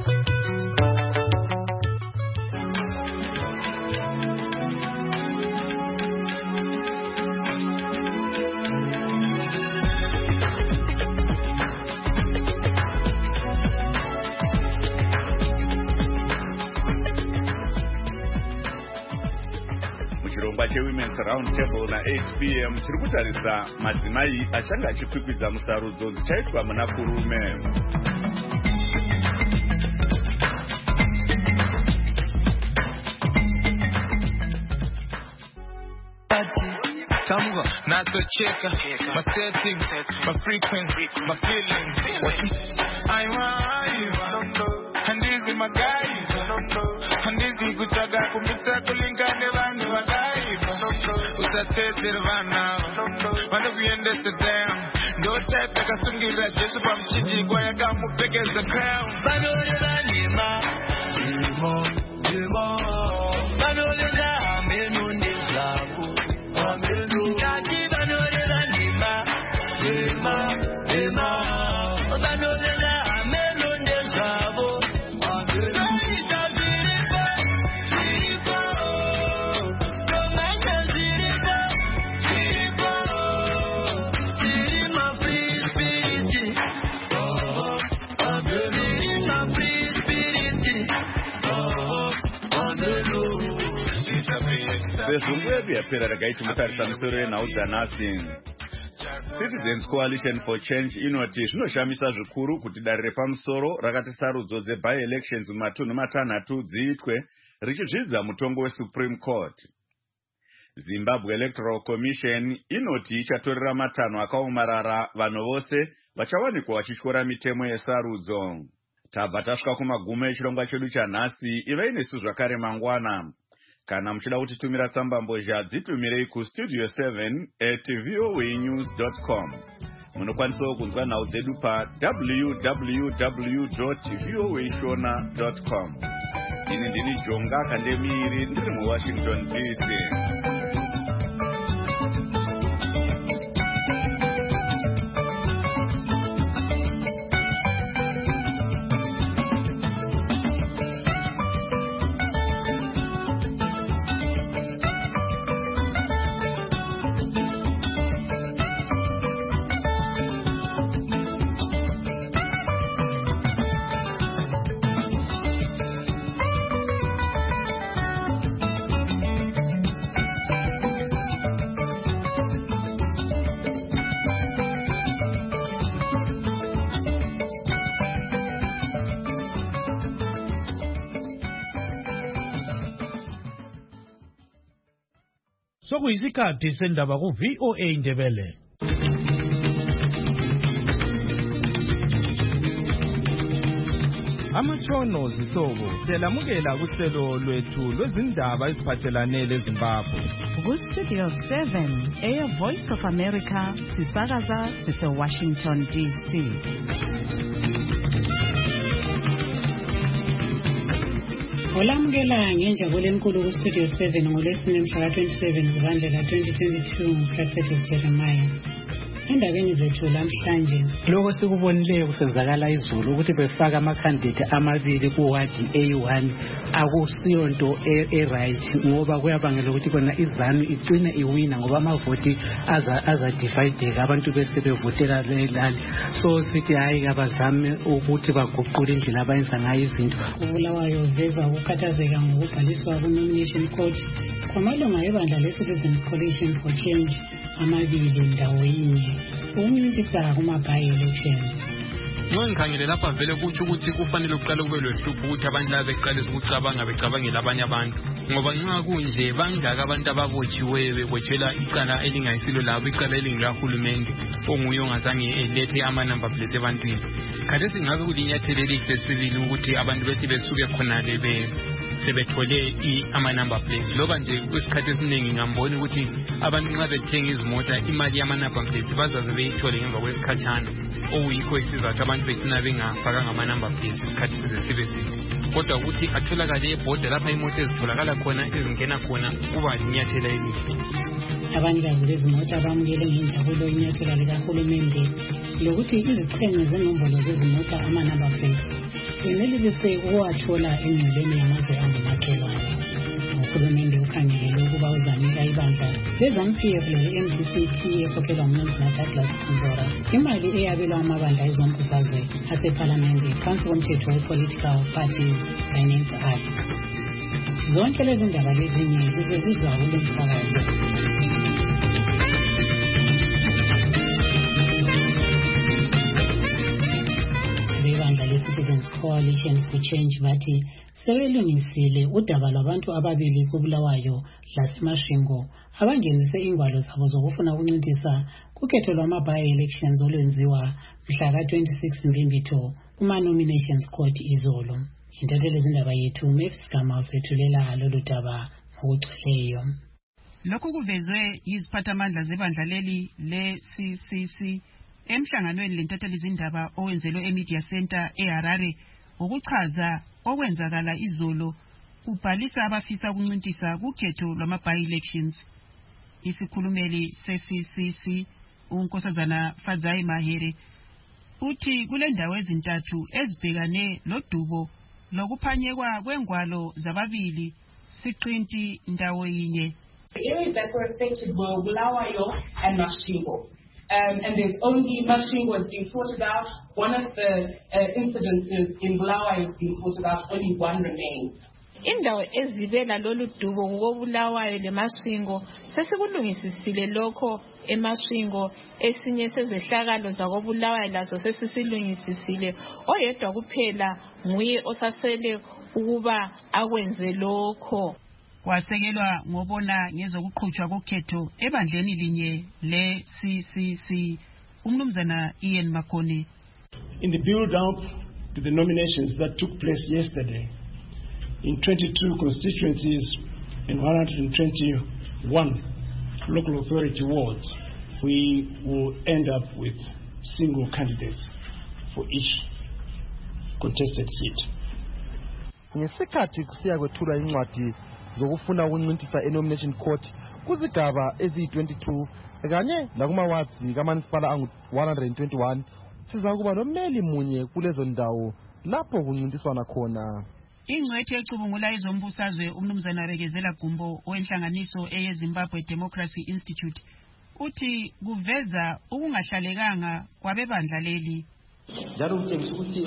Women's Round Table na eight p m tiri kutarisa madzimai achanga achikwikwidza musarudzo dzichaitwa muna kurume. Tamga, not the checker, my settings, my frequency, my feelings. I want you, and this is my guide, and this is good to go, kumita kulinga nevanu wagai. Utatete vana, wanda kuyende sedem. Don't type like a sungira, just from Chichi, Guayaga, Mupeke is the crown. Banolera Nima, Nimo, Nimo, Banolera, Menu Nislavu, Amenu, Taki, Banolera Nima, Nima, Nima, Banolera, Menu Nislavu, Amenu. Vezungu yedu yapera ragaiti mutarisa misoro yenhau dzanhasi. Citizens Coalition for Change inoti zvinoshamisa zvikuru kuti dare repamusoro rakati sarudzo dzebi-elections mumatunhu matanhatu dziitwe richizvidza mutongo weSupreme Court. Zimbabwe Electoral Commission inoti ichatorera matanho akaomarara vanhu vose vachawanikwa vachityora mitemo yesarudzo. Tabva tasvika kumagumo echirongwa chedu chanhasi. Ivai nesu zvakare mangwana. Kana muchida kutitumira tsambambozha dzitumirei kustudio seven at voanews dot com. Munokwanisawo kunzwa nhau dzedu pa w w w dot voa shona dot com. Ini ndini Jonga Kandemiri ndiri muWashington D C. Sokuyisikhathi sendaba ku V O A Indebele. Amatshono zihlobo selamukela kuhlelo lwethu lwezindaba eziphathelane leZimbabwe. Ku Studio seven, Air Voice of America, sisakaza sise Washington D C. Olamukela ngenjabulo enkulu ku Studio seven ngolwesine mhla twenty-seven Zibandlela twenty twenty-two ngumflaxetus Jeremiah. Endabeni zethu lamhlanje lokho sikubonileyo kusenzakala izulu ukuthi befaka amakhandidate amabili kuwadi A one akusiyo nto e right ngoba kuyabangela ukuthi kona izanu igcine iwina ngoba amavoti aza aza divide abantu bese bevotela lelali so sithi hayi abazame ukuthi baguqule indlela abayenza ngayo izinto. Ubulawayo veza ukukhathazeka ngokubhaliswa ku nomination court kwamalunga ebandla le Citizens Coalition for Change amabili ndawo yinye ukuncintisana kuma-by-elections. Nxa ngikhangele lapha vele kutsho ukuthi kufanele uqale kube lohlupho ukuthi abantu laba beqalisa ukucabanga becabangela abanye abantu ngoba nxa kunje bangaka abantu ababotshiweyo bebotshelwa icala elingayisilo labo icala elingilahulumende onguye ongazange elethe ama-number plate ebantwini. Khathesi ngabe kulinyathelo elihle sibili ukuthi abantu bethi besuke khonale be sebethole ama-number plates loba nje kwesikhathi esiningi ngambona ukuthi abantu nxa bethenga izimota imali yama-number plates bazaze beyithole ngemva kwesikhatshana okuyikho isizathu abantu bethina bengafakanga ama-number plates isikhathi size sibe side kodwa ukuthi atholakale ebhoda lapha imoto ezitholakala khona ezingena khona kuba linyathela elihle. Abanikazi bezimoto bamukele ngenjabulo inyathela likahulumende lokuthi izichenye zenombolo zezimota ama-number plates kumele bese uwathola engcileni yamazwe angumakhelwane. Uhulumende ukhangelele ukuba uzanika ibandla le-ZANU P F le-M D C T ekhokhelwa nguMnumzana Douglas Nzora imali eyabelwa amabandla ezombusazwe asephalamende phansi komthetho we-Political Parties Finance Act. Zonke lezi ndaba lezinye zizozizwa kulo msakazo. Citizens Coalition for Change bathi sebelungisile udaba lwabantu ababili kubulawayo lasemashingo abangenise ingwalo zabo zokufuna ukuncintisa kukhetho lwama-by-elections olwenziwa mhla ka twenty-six Mbimbitho kuma-nominations court izolo. Intatheli zindaba yethu Mavis Gama usethulela lolu daba ngokugcweleyo. Lokhu kuvezwe yiziphathamandla zebandla leli le-C C C emhlanganweni lentatheli zindaba owenzelwe eMedia Center eHarare ukuchaza okwenzakala izolo kubhalisa abafisa ukuncintisa kukhetho lwama-by-elections. Isikhulumeli se-C C C uNkosazana Fadzai Mahere uthi kule ndawo ezintathu ezibhekane lodubo lokuphanyekwa kwengwalo zababili siqinti ndawo yinye. The areas that were affected were Bulawayo and Mashingo. Um, and there's only Mashingo is being sorted out. One of the uh, incidences in Bulawayo is being sorted out. Only one remains. Indawo ezibela lolu dubo ngobulawayo lemashingo sesikulungisisile lokho emashingo esinye sezehlakalo zakobulawayo lazo sesisilungisisile oyedwa kuphela nguye osasele ukuba akwenze lokho. Kwasekelwa ngobona ngezokuqhutshwa kokhetho ebandleni linye le C C C uMnumzana Ian Makone. In the build up to the nominations that took place yesterday in twenty-two constituencies and one hundred twenty-one local authority wards, we will end up with single candidates for each contested seat. Ngesikhathi kusiya kwethula incwadi zokufuna ukuncintisa e-nomination court kuzigaba eziyi twenty-two kanye lakumawadzi kaManisipala angu one hundred twenty-one siza kuba nommeli munye kulezo ndawo lapho kuncintiswana khona. Ingcwethe ecubungula izombusazwe uMnumzana Rekezela Gumbo owenhlanganiso eyeZimbabwe Democracy Institute uthi kuveza ukungahlalekanga kwabebandla leli. Njalo kutshengisa ukuthi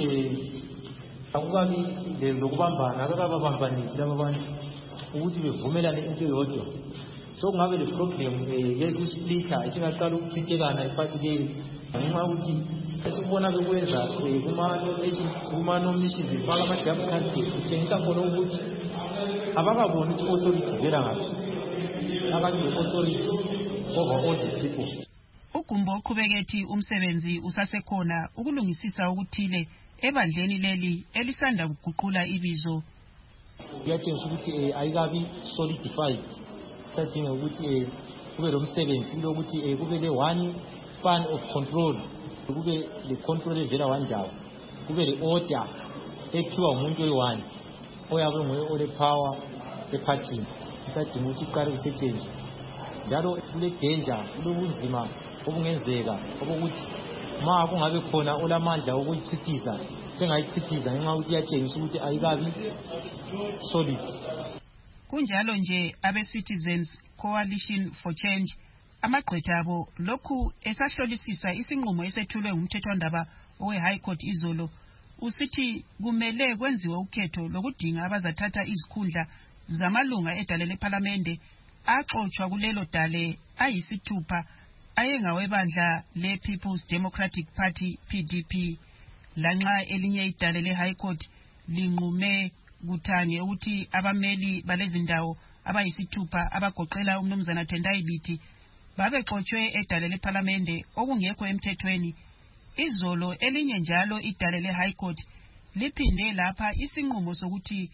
akukabi lokubambana akababambanisi laba bantu ukuthi bevumelane into yodwa. So kungabe le problem yekusplitha isingaqala ukuthithekana iphakathi leyo ngenxa ukuthi esibona bekwenza kuma nominations ifaka ama-double candidates kutshengisa khona ukuthi abakaboni ukuthi authority vela ngaphi akabi le-authority over all the people. Ugumbo uqhubekethi umsebenzi usasekhona ukulungisisa ukuthile ebandleni leli elisanda kuguqula ibizo. Kuyatshengisa ukuthi ayikabi solidified. Sadinga ukuthi kube lo msebenzi kube ukuthi kube le one span of control, kube le control evela wanjawo, kube le order ephiwa umuntu oyi-one oyabe nguye ole power ephathini. Isadinga ukuthi iqale kusetshenziswe njalo kule danger, kulobunzima obungenzeka obokuthi ma kungabe khona olamandla okuyichithiza sengayichithiza ngenxa yokuthi iyatshengisa ukuthi ayikabi solid. Kunjalo nje abe-Citizens Coalition for Change amagqwetha abo lokhu esahlolisisa isinqumo esethulwe ngumthethwandaba owe-High Court izolo usithi kumele kwenziwe ukhetho lokudinga abazathatha izikhundla zamalunga edale lephalamende axoxwa kulelo dale ayisithupha ayengawebandla le-People's Democratic Party P D P. Lanxa elinye idale le-High Court linqume kuthange ukuthi abameli balezindawo abayisithupha abagoqela umnumzana Tendai Biti babexoxwe edale lephalamende okungekho emthethweni. Izolo elinye njalo idale le-High Court liphinde lapha isinqumo sokuthi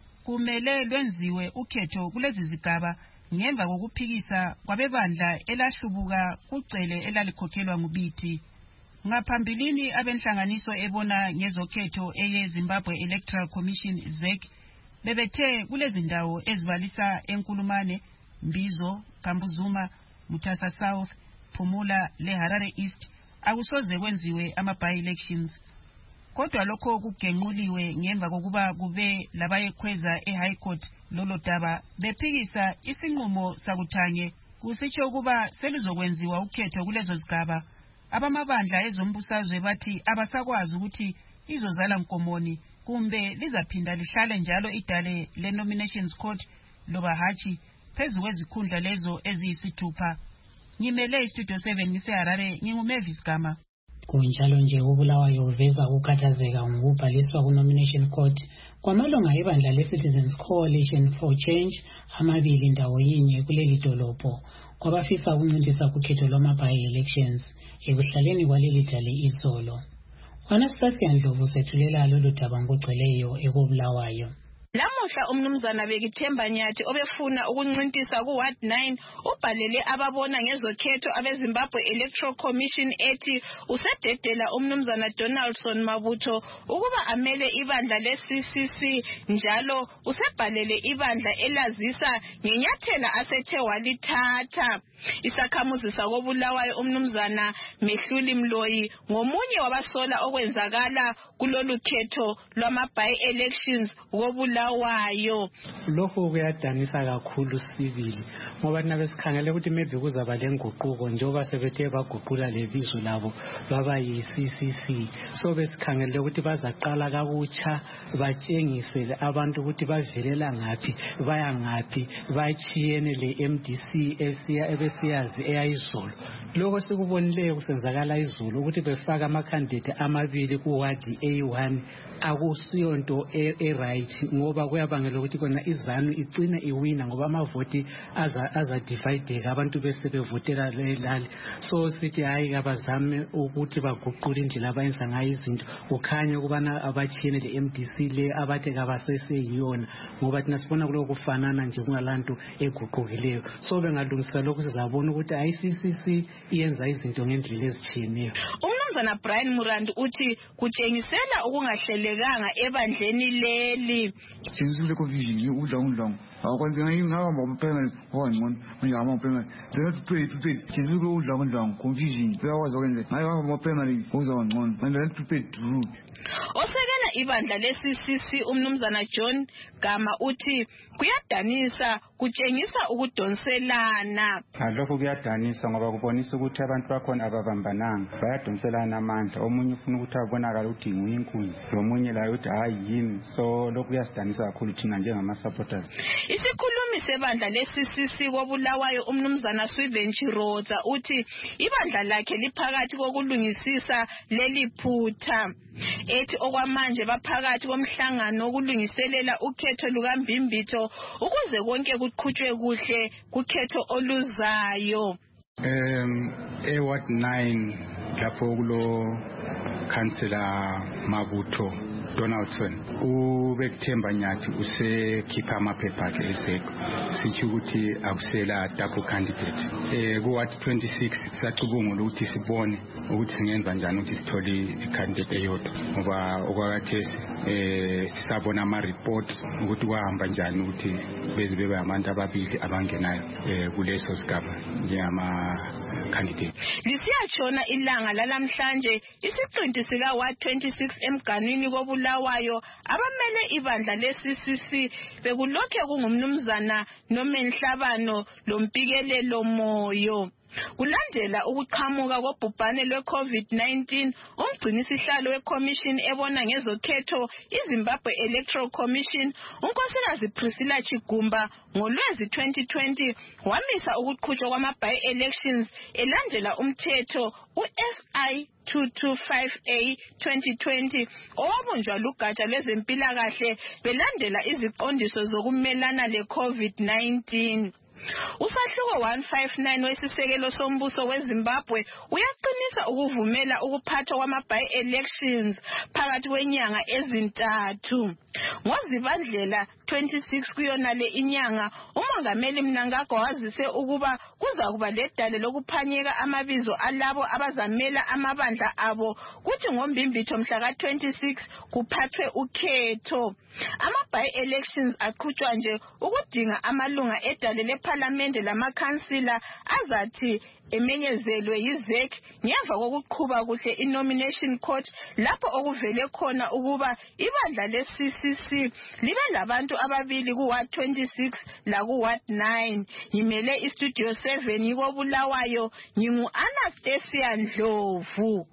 kumele lwenziwe ukhetho kulezi zigaba ngemva kokuphikisa kwabebandla elahlubuka kucele elalikhokhelwa nguBiti. Ngaphambilini abenhlanganiso ebona ngezokhetho eye Zimbabwe Electoral Commission Z E C bebethe kulezi ndawo ezibalisa eNkulumane, Mbizo, Kambuzuma, Mutasa South, Phumula leHarare East akusoze kwenziwe ama-by-elections. Kodwa lokho kugenquliwe ngemva kokuba kube labayekhweza eHigh Court lolo daba bephikisa isinqumo sakuthange kusitsho ukuba selizokwenziwa ukhetho kulezo zigaba. Abamabandla ezombusazwe bathi abasakwazi ukuthi izozala nkomoni kumbe lizaphinda lihlale njalo idale le-Nominations Court loba hatshi phezu kwezikhundla lezo eziyisithupha. Ngimele iStudio seven ngiseHarare, nginguMavis Gama. Kunjalo nje uBulawayo uveza ukukhathazeka ngokubhaliswa ku-Nomination Court kwamalunga ebandla le-Citizens Coalition for Change amabili ndawo yinye kuleli dolobho kwabafisa ukuncintisa kukhetho lwama-by-elections ekuhlaleni kwaleli dale izolo. Wanasasya Ndlovu sethulela lolu daba ngogcweleyo ekubulawayo. Lamuhla umnumzana Bekithemba Nyathi obefuna ukuncintisa ku Ward nine ubhalele ababona ngezokhetho abeZimbabwe Electoral Commission ethi usededela umnumzana Donaldson Mabutho ukuba amele ibandla le-C C C njalo usebhalele ibandla elazisa ngenyathela asethe walithatha. Isakhamuzi sakobulawayo umnumzana Mehluli Mloyi ngomunye wabasola okwenzakala kulolu khetho lwama-by-elections kobulawayo. Lokho kuyadanisa kakhulu sibili ngoba nabe sikhangele ukuthi maybe kuzaba lenguquko njengoba sebethe baguqula lebizo labo baba yi-C C C, so besikhangele ukuthi bazaqala kabutsha batshengisele abantu ukuthi bavelela ngaphi baya ngaphi bachiyene le-M D C esiya ebesiyazi eyayizolo. Lokho sikubonileyo kusenzakala izolo ukuthi befaka amakhandidate amabili kuwadi A one akusiyo nto e-right ngoba kuyabangela ukuthi kona izanu igcina iwina ngoba amavoti aza divideka abantu bese bevotela lelali. So sithi hayi abazame ukuthi baguqule indlela abayenza ngayo izinto kukhanya ukubana abachiyene le-M D C le abathe kabaseseyiyona ngoba thina sibona kuloko kufanana nje kungalanto eguqukileyo. So bengalungisa lokho sizabona ukuthi I C C C iyenza izinto ngendlela ezitshiyeneyo. Umnumzana Brian Murandi uthi kutshengisela ukungahlelekanga ebandleni leli. Senzule confusion udla undlong. Akwenza ngingahamba ngophenga ngongqondo ngiyama ngophenga. Then to pay to pay. Senzule udla undlong confusion. Uyawazi okwenze. Ngihamba ngophenga kuza ngqondo. And then to pay to. Osekela ibandla le-C C C umnumzana John Gama uthi kuyadanisa kutshengisa ukudonselana. Lokho kuyadanisa ngoba kubonisa ukuthi abantu bakhona ababambananga bayadonselana amandla. Omunye ufuna ukuthi abonakala ukuthi nguye inkunzi, lomunye layo ukuthi hayi yini. So lokho kuyasidanisa kakhulu thina njengama supporters. Isikhulumi umhlumi sebandla le-C C C koBulawayo umnumzana Swithen Chirodza uthi ibandla lakhe liphakathi kokulungisisa leli phutha. Ethi okwamanje baphakathi komhlangano wokulungiselela ukhetho lukaMbimbitho ukuze konke kuqhutshwe kuhle kukhetho oluzayo. Um, e Ward nine lapho kulo Councillor Mabutho Donaldson ubekuthemba nyathi usekhipha amaphepha akhe esekho sithi ukuthi akusela double candidate eh ku Ward twenty-six sacubungula ukuthi sibone ukuthi singenza njani ukuthi sithole i-candidate eyodwa ngoba okwakathesi eh sisabona ama report ukuthi kwahamba njani ukuthi beze bebe abantu ababili abangenayo eh kuleso sigaba njengama candidate. Lisiyatshona ilanga lalamhlanje isiqinti sika Ward twenty-six emganwini koBulawayo abamele ibandla le-C C C bekulokhe kungumnumzana noMenhlabano lompikelelo moyo. Kulandela ukuqhamuka kobhubhane lwe-COVID nineteen, umgcinisihlalo weCommission ebona ngezokhetho iZimbabwe Electoral Commission, unkosikazi Priscilla Chigumba ngoLwezi twenty twenty wamisa ukuqhutshwa kwama-by-elections elandela umthetho u-S I two twenty-five A twenty twenty owabunjwa lugatsha lwezempilakahle belandela iziqondiso zokumelana le-COVID nineteen. Usahluko one fifty-nine wesisekelo sombuso weZimbabwe uyaqinisa ukuvumela ukuphathwa kwama-by-elections phakathi kwenyanga ezintathu. NgoZibandlela twenty-six kuyonale inyanga umongameli Mnangagwa wazise ukuba kuza kuba ledale lokuphanyeka amabizo alabo abazamela amabandla abo kuthi ngoMbimbitho mhla ka twenty-six kuphathwe ukhetho. Ama-by-elections aqhutshwa nje ukudinga amalunga edale lePhalamende lamakhansila azathi emenyezelwe yiZ E C ngemva kokuqhuba kuhle i-nomination court lapho okuvele khona ukuba ibandla le-C C C libe labantu ababili ku-Ward twenty-six laku-Ward nine. Ngimele iStudio seven yikoBulawayo, ngingu-Anastasia Ndlovu.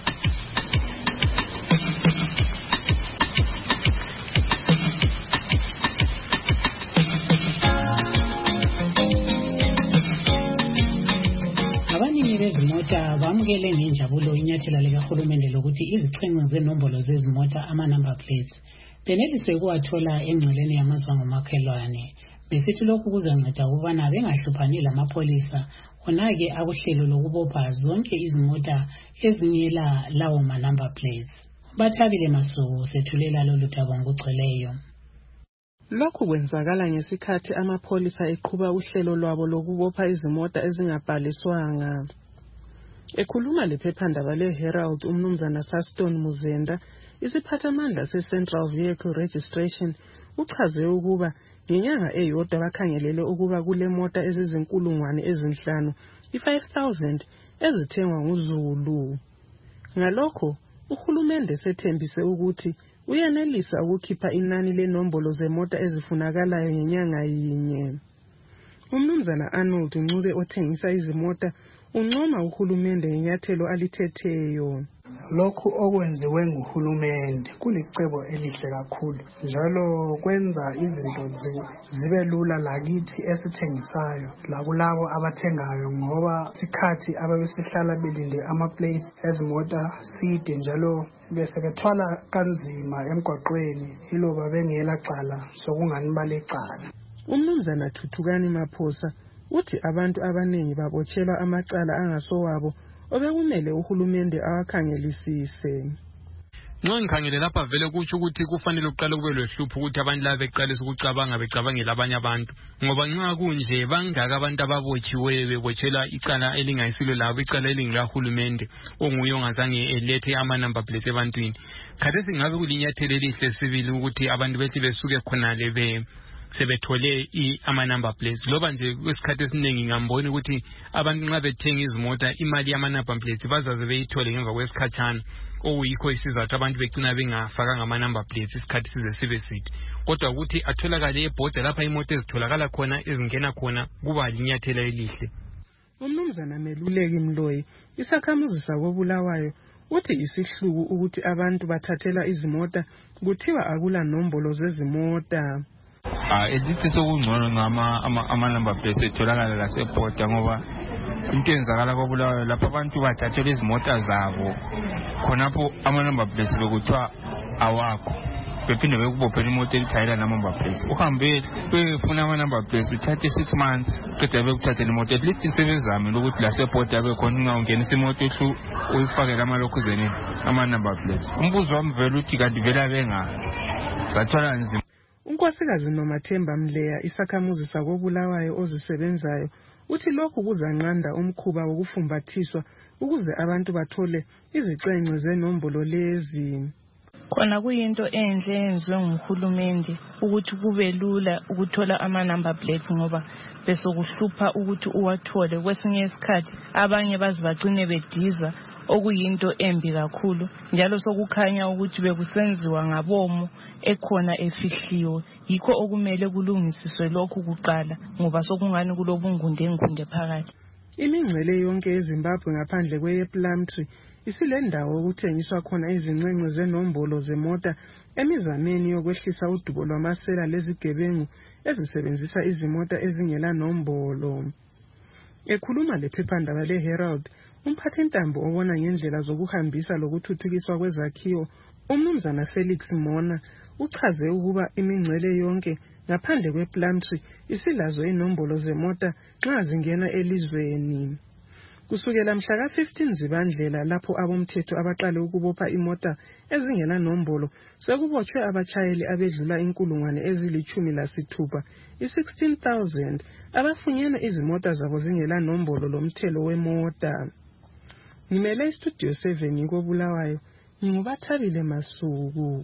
Abaningi bezimota bamukele ngenjabulo inyathela likahulumende lokuthi izixhenxe zenombolo zezimota ama-number plates benelise ukuwathola engceleni yamazwe ngomakhelwane. Besithi lokhu kuzanceda ukubana bengahluphani lamapholisa onake akuhlelo lokubopha zonke izimota ezingela lawo ma-number plates. Bathabile Masuku sethulela lolu daba ngokugcweleyo. Lokhu kwenzakala ngesikhathi amapholisa eqhuba uhlelo lwabo lokubopha izimota ezingabhaliswanga. Ekhuluma lephephandaba le-Herald umnumzana Saston Muzenda, isiphathamandla se-Central Vehicle Registration uchaze ukuba ngenyanga eyodwa bakhangelele ukuba kule mota ezizinkulungwane ezinhlanu i-five thousand ezithengwa nguZulu. Ngalokho uhulumende sethembise ukuthi uyanelisa ukukhipha inani lenombolo zemota ezifunakalayo ngenyanga yinye. Umnumzana Arnold Ncube othengisa izimota uncoma uhulumende ngenyathelo alithetheyo. Lokhu okwenziwe nguhulumende kulicebo elihle kakhulu njalo kwenza izinto zibe lula lakithi esithengisayo lakulabo abathengayo ngoba isikhathi ababesihlala belinde ama-plates ezimota side njalo bese bethwala kanzima emgwaqweni iloba bengela cala sokungani balecala. Umnumzana Thuthukani Maphosa uthi abantu abaningi babotshelwa amacala angasowabo obekumele uhulumende awakhangelisise. Nxa ngikhangele lapha vele kutsho ukuthi kufanele uqale kube lohlupho ukuthi abantu laba beqalisa ukucabanga becabangela abanye abantu ngoba nxa kunje bangaka abantu ababotshiweyo bebotshela icala elingayisilo labo icala elingilahulumende onguye ongazange elethe ama-number plates ebantwini. Khathesi ngabe kulinyathelo elihle sibili ukuthi abantu bethi besuke khonale be sebethole ama-number plates loba nje kwesikhathi esiningi ngambona ukuthi abantu nxa bethenga izimota imali yama-number plates bazaze beyithole ngemva kwesikhatshana okuyikho isizathu abantu begcina bengafakanga ama-number plates isikhathi size sibe side kodwa ukuthi atholakale ebhoda lapha imoto ezitholakala khona ezingena khona kuba linyathelo elihle. Umnumzana Meluleki Mloyi isakhamuzi sakoBulawayo uthi isihluku ukuthi abantu bathathela izimota kuthiwa akula nombolo zezimota. Ah edithi sokungcono ngama ama number plates etholakala la sePort ngoba into enzakala koBulawayo lapha abantu bathathe izimota zabo khonapho ama number plates bekuthiwa awakho bephinde bekubophe imoto elithayela na number plates uhambe befuna ama number plates uthathe six months kodwa bekuthathe imoto at least isebenzame ukuthi la sePort yabe khona ungangenisa imoto ehlu uyifake amalokhuzeni ama number plates umbuzo wami vele uthi kanti vela benga sathola nzima. uNkosikazi Nomathemba Mleya isakhamuzi sakoBulawayo ozisebenzayo uthi lokhu kuzanqanda umkhuba wokufumbathiswa ukuze abantu bathole izicenge zenombolo lezi. Khona kuyinto enhle enziwe nguhulumende ukuthi kube lula ukuthola ama number plates ngoba bese kuhlupha ukuthi uwathole kwesinye isikhathi abanye bazibagcine bediza okuyinto embi kakhulu njalo sokukhanya ukuthi bekusenziwa ngabomo ekhona efihliwe yikho okumele kulungisiswe lokhu kuqala ngoba sokungani kulobungunde ngunde phakathi. Imingcele yonke eZimbabwe ngaphandle kweyePlumtree isilendawo okuthengiswa khona izincence zenombolo zemota emizameni yokwehlisa udubo lwamasela lezigebengu ezisebenzisa izimota ezingela nombolo. Ekhuluma lephephandaba leHerald, umphathintambo obona ngendlela zokuhambisa lokuthuthukiswa kwezakhiwo uMnumzana Felix Mona uchaze ukuba imingcele yonke ngaphandle kwePlumtree isilazo inombolo zemota nxa zingena elizweni. Kusukela mhla ka fifteen Zibandlela lapho abomthetho abaqale ukubopha imota ezingela nombolo sekubotshwe abachayeli abedlula inkulungwane ezilithumi lasithupha i-sixteen thousand abafunyena izimota zabo zingela nombolo lomthelo wemota. Ngimele istudio seven koBulawayo ngingubathabile Masuku.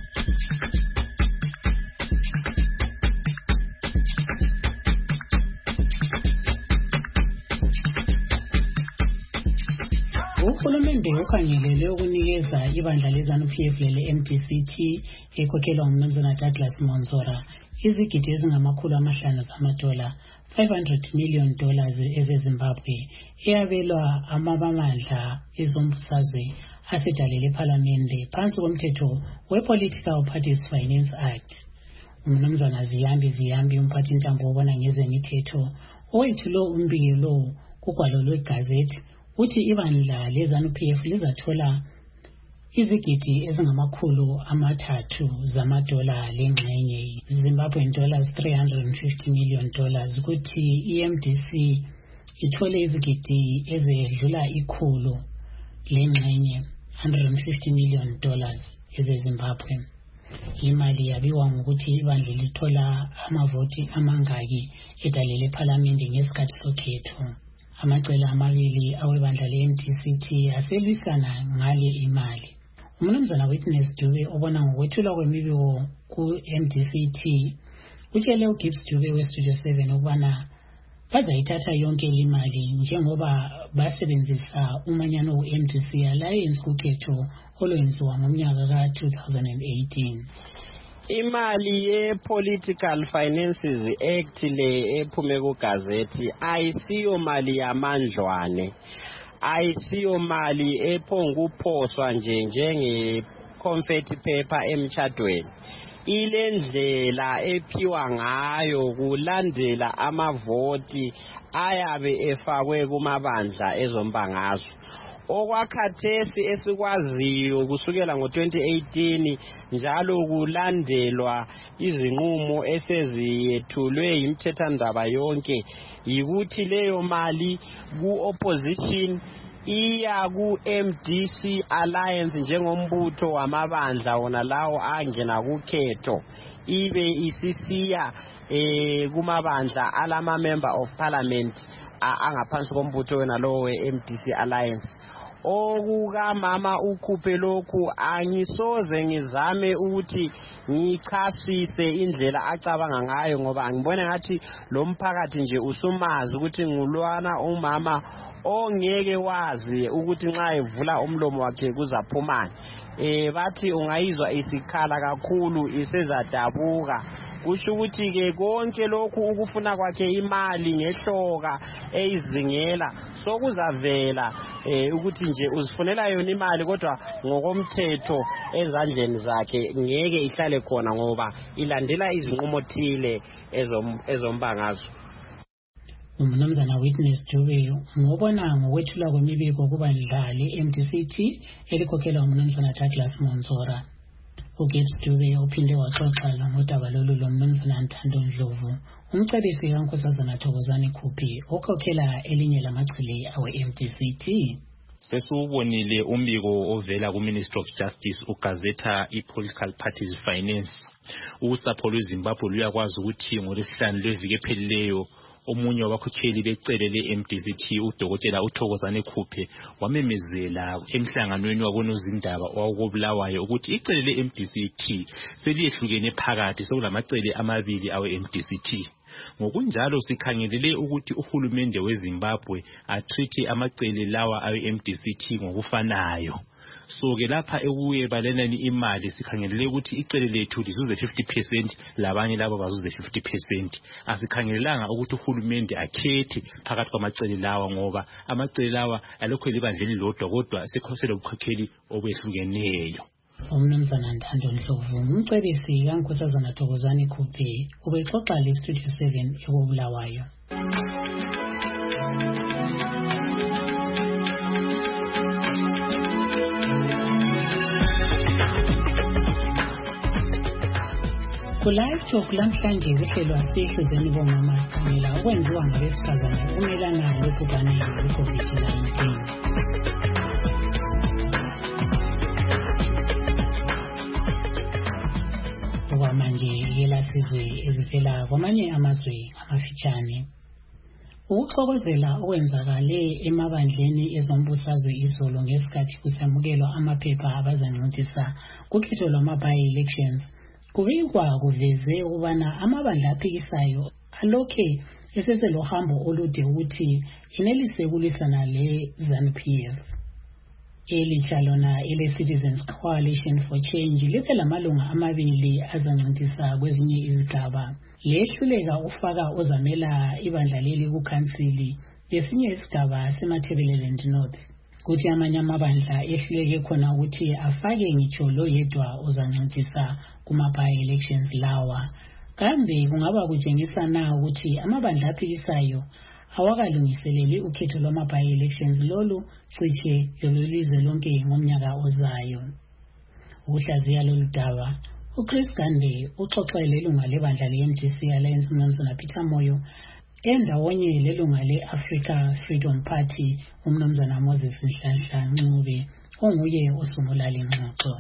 Uhulumende ukhangelele ukunikeza ibandla leZANU P F lele-M D C T ekhokhelwa nguMnumzana Douglas Monsora izigidi ezingamakhulu amahlanu zamadola five hundred million dollars ezeZimbabwe eyabelwa amabamandla ezombusazwe asedalele ePhalamende phansi komthetho we-Political Parties Finance Act. uMnumzana Ziyambi Ziyambi umphathintambo obona ngezemithetho owethulo umbiko kugwalo lwegazethi uthi ibandla leZANU P F lizathola izigidi ezingamakhulu amathathu zamadola lengxenye Zimbabwean dollars three hundred fifty million dollars kuthi i-M D C ithole izigidi ezedlula ikhulu lengxenye one hundred fifty million dollars ezeZimbabwe. Imali yabiwa ngokuthi ibandla lithola amavoti amangaki edalele ePhalamende ngesikhathi sokhetho. Amacele amabili awebandla le-M D C T aselwisana ngale imali. uMnumzana Witness Dube obona ngokwethulwa kwemibiko ku-M D C T utshele uGibbs Dube weStudio seven ukubana bazayithatha yonke imali njengoba basebenzisa umanyano we-M D C Alliance kukhetho olwenziwa ngomnyaka ka two thousand eighteen. Imali ye-Political Finances Act le ephume kugazethi ayisiyo mali yamandlwane, ayisiyo mali ephonguphoswa nje njenge-confetti paper emtshadweni. Ile ndlela ephiwa ngayo kulandela amavoti ayabe efakwe kumabandla ezombangazwe. Okwakhathesi esikwaziyo kusukela ngo twenty eighteen njalo kulandelwa izinqumo eseziyethulwe imthethandaba yonke yikuthi leyo mali ku-opposition iya ku-M D C Alliance njengombutho wamabandla wona lawo angena kukhetho ibe isisiya eh kumabandla alama member of parliament angaphansi kombutho wena lo we-M D C Alliance. Okuka mama ukhuphe lokhu angisoze ngizame ukuthi ngichasise indlela acabanga ngayo ngoba angibone ngathi lo mphakathi nje usumazi ukuthi ngulwana umama ongeke wazi ukuthi nxa evula umlomo wakhe kuzaphumana. Eh bathi ungayizwa isikhala kakhulu isezadabuka kusho ukuthi ke konke lokhu ukufuna kwakhe imali ngehloka eyizingela sokuzavela eh ukuthi nje uzifunela yona imali kodwa ngokomthetho ezandleni zakhe ngeke ihlale khona ngoba ilandela izinqumo thile ezombangazo. Umnumzana Witness Dube ngobona ngokwethula kwemibiko kubandlali M D C T elikhokhelwa umnumzana Douglas Monzora. uGibbs Dube uphinde waxoxa ngodaba lolu lomnumzana Ntando Ndlovu, umcebisi kaNkosazana Thokozani Khuphi okhokhela elinye lamachile awe M D C T. Sesubonile umbiko ovela ku-Ministry of Justice ugazetha i-Political Parties Finance. Usapho lweZimbabwe luyakwazi ukuthi ngolesihlanu lweviki ephelileyo omunye wabakhokheli becele le-M D C T udokotela uThokozane Khuphi wamemezela emhlanganweni wabonozindaba owakubulawayo ukuthi icele le-M D C T seliyehlukene phakathi sekulamacele amabili awe-M D C T. Ngokunjalo sikhangelele ukuthi uhulumende weZimbabwe atreat amacele lawa awe-M D C T ngokufanayo. So ke lapha ekuye balenani imali sikhangelele ukuthi icele lethu lizuze fifty percent labanye labo bazuze fifty percent. Asikhangelelanga ukuthi uhulumende akhethe phakathi kwamacele lawa ngoba amacele lawa alokho libandleni lodwa kodwa sekhosela ubukhokheli obehlukeneyo. Umnumzana Ntando Ndlovu umcebisi kaNkosazana Thokozani Khuphi ubexoxa le-Studio seven ekobulawayo. Ku-Live Talk lamhlanje kuhlelwa sihlizeni bomama sikhangela okwenziwa ngabesifazane ukumelana lobhubhane lwe-COVID nineteen. Okwamanje yelasizwe ezivela kwamanye amazwe amafitshane. Ukuxokozela okwenzakale emabandleni ezombusazwe izolo ngesikhathi kusamukelwa amaphepha abazancintisa kukhetho lwama-by-elections kubikwa kuveze ukubana amabandla aphikisayo alokhe eseselohambo olude ukuthi inelise kulwisana le-ZANU-P F. Elitsha lona ele-Citizens Coalition for Change libe lamalunga amabili azancintisa kwezinye izigaba. Lehluleka ufaka ozamela ibandla leli kukhansili lesinye isigaba seMatabeleland North. Kuthi amanye amabandla ehluleke khona ukuthi afake ngitsho lo yedwa ozancintisa kuma-by-elections lawa. Kambe kungaba kutshengisa na ukuthi amabandla aphikisayo awakalungiseleli ukhetho lwama-by-elections lolu cishe lolizwe lonke ngomnyaka ozayo. Ukuhlaziya lolu daba uChris Gande uxoxele ilunga lebandla le-M D C Alliance umnumzana Peter Moyo endawonye lelunga le-Africa Freedom Party umnumzana Moses Nhlanhla Ncube onguye osungula le ngxoxo.